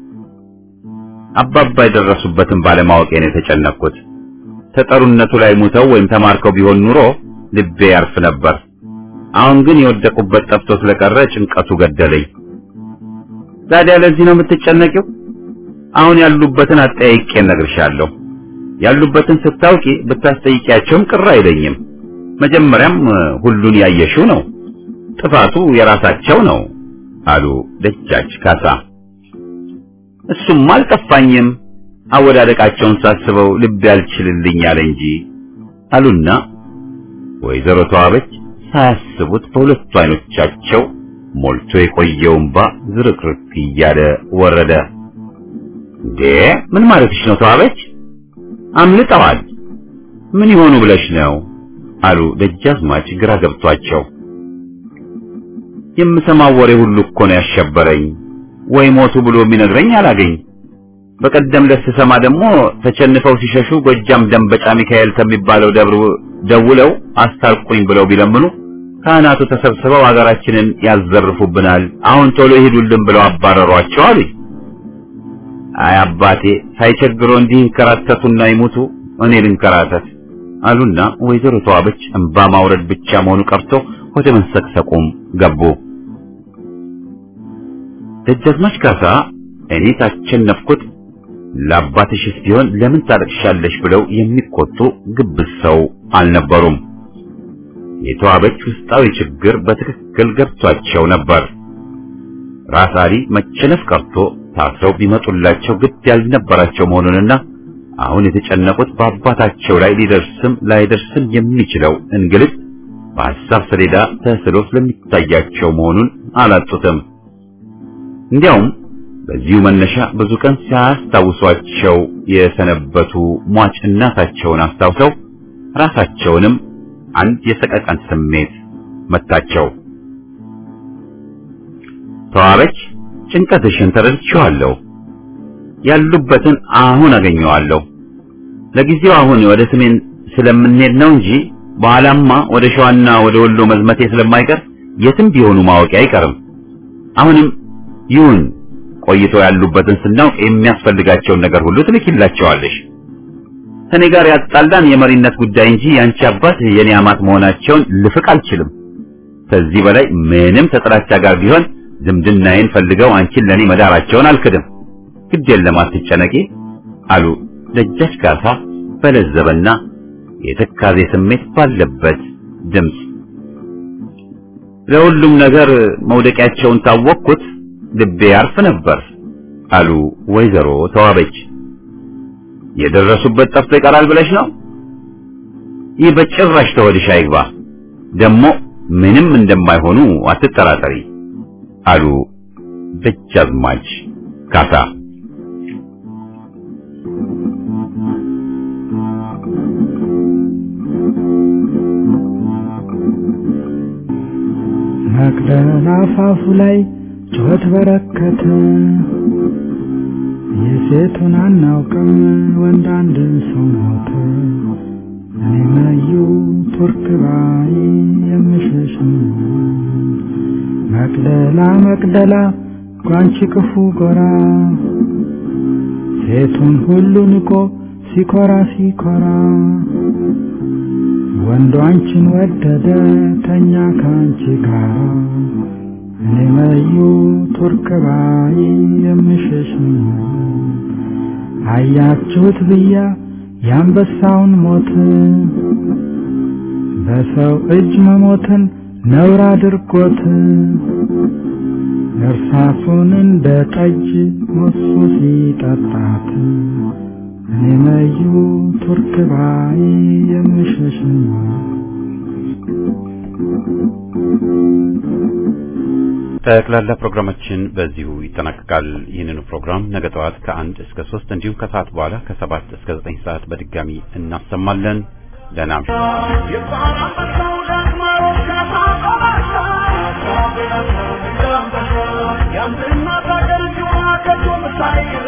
አባባ የደረሱበትን ባለማወቄ ነው የተጨነቅኩት። ተጠሩነቱ ላይ ሙተው ወይም ተማርከው ቢሆን ኑሮ ልቤ ያርፍ ነበር። አሁን ግን የወደቁበት ጠፍቶ ስለቀረ ጭንቀቱ ገደለኝ። ዛዲያ ለዚህ ነው የምትጨነቂው? አሁን ያሉበትን አጠያይቄ እነግርሻለሁ። ያሉበትን ስታውቂ ብታስጠይቂያቸውም ቅር አይለኝም። መጀመሪያም ሁሉን ያየሽው ነው፣ ጥፋቱ የራሳቸው ነው አሉ ደጃች ካሳ። እሱም አልጠፋኝም፣ አወዳደቃቸውን ሳስበው ልብ ያልችልልኝ አለ እንጂ አሉና ወይዘሮ ተዋበች ሳያስቡት በሁለቱ አይኖቻቸው ሞልቶ የቆየው እንባ ዝርክርክ እያለ ወረደ። እንዴ ምን ማለትሽ ነው ተዋበች? አምልጠዋል። ምን ይሆኑ ብለሽ ነው አሉ ደጃዝማች ግራ ገብቷቸው። የምሰማው ወሬ ሁሉ እኮ ነው ያሸበረኝ። ወይ ሞቱ ብሎ የሚነግረኝ አላገኝ። በቀደም ለስሰማ ደግሞ ተቸንፈው ሲሸሹ ጎጃም ደንበጫ ሚካኤል ከሚባለው ደብር ደውለው አስታርቁኝ ብለው ቢለምኑ ካህናቱ ተሰብስበው ሀገራችንን ያዘርፉብናል፣ አሁን ቶሎ ይሄዱልን ብለው አባረሯቸው አሉኝ። አይ አባቴ ሳይቸግሮ እንዲህ እንከራተቱና ይሞቱ እኔ ልንከራተት አሉና ወይዘሮ ተዋበች እንባ ማውረድ ብቻ መሆኑ ቀርቶ ወደ መንሰቅሰቁም ገቡ። ደጃዝማች ካሳ እኔ ታቸነፍኩት ለአባትሽስ ቢሆን ለምን ታለቅሻለሽ ብለው የሚቆጡ ግብዝ ሰው አልነበሩም። የተዋበች ውስጣዊ ችግር በትክክል ገብቷቸው ነበር። ራስ አሊ መቸነፍ ቀርቶ ታስረው ቢመጡላቸው ግድ ያልነበራቸው መሆኑንና አሁን የተጨነቁት በአባታቸው ላይ ሊደርስም ላይደርስም የሚችለው እንግልት በሐሳብ ሰሌዳ ተስሎ ስለሚታያቸው መሆኑን አላጡትም። እንዲያውም በዚሁ መነሻ ብዙ ቀን ሲያስታውሷቸው የሰነበቱ ሟች እናታቸውን አስታውሰው ራሳቸውንም አንድ የሰቀቀን ስሜት መታቸው። ተዋበች ጭንቀትሽን ተረድቼዋለሁ። ያሉበትን አሁን አገኘዋለሁ። ለጊዜው አሁን ወደ ሰሜን ስለምንሄድ ነው እንጂ በኋላማ ወደ ሸዋና ወደ ወሎ መዝመቴ ስለማይቀር የትም ቢሆኑ ማወቂ አይቀርም። አሁንም ይሁን ቆይቶ ያሉበትን ስናውቅ የሚያስፈልጋቸውን ነገር ሁሉ ትልኪላቸዋለሽ። ከኔ ጋር ያጣላን የመሪነት ጉዳይ እንጂ ያንቺ አባት የኔ አማት መሆናቸውን ልፍቅ አልችልም። ከዚህ በላይ ምንም ተጥላቻ ጋር ቢሆን ዝምድናዬን ፈልገው አንቺን ለኔ መዳራቸውን አልክድም። ግድ የለም አትጨነቂ አሉ ደጃች ካሳ በለዘበና የተካዜ ስሜት ባለበት ድምፅ። ለሁሉም ነገር መውደቂያቸውን ታወቅኩት ልቤ ያርፍ ነበር አሉ ወይዘሮ ተዋበች። የደረሱበት ጠፍቶ ይቀራል ብለሽ ነው? ይህ በጭራሽ ተወድሽ አይግባ። ደግሞ ምንም እንደማይሆኑ አትጠራጠሪ አሉ ደጃዝማች ካሳ። መቅደላ አፋፉ ላይ ጩኸት በረከተ፣ የሴቱን አናውቅም ወንድ አንድ ሰው ሞተ። እኔ መዩ ቱርክ ባይ የምሸሽ መቅደላ መቅደላ ጓንቺ ክፉ ጎራ፣ ሴቱን ሁሉ ንቆ ሲኮራ ሲኮራ፣ ወንዱ አንቺን ወደደ ተኛ ካንቺ ጋር። እኔ መዩ ቱርክ ባይ የምሸሽ አያችሁት ብያ የአንበሳውን ሞት፣ በሰው እጅ መሞትን ነውር አድርጎት፣ እርሳሱን እንደ ጠጅ ሞሱ ሲጠጣት። እኔ መዩ ቱርክ ባይ የምሸሽ ጠቅላላ ፕሮግራማችን በዚሁ ይጠናቀቃል። ይህንን ፕሮግራም ነገ ጠዋት ከ1 እስከ 3 እንዲሁም ከሰዓት በኋላ ከ7 እስከ 9 ሰዓት በድጋሚ እናሰማለን። ደህና እምሹ።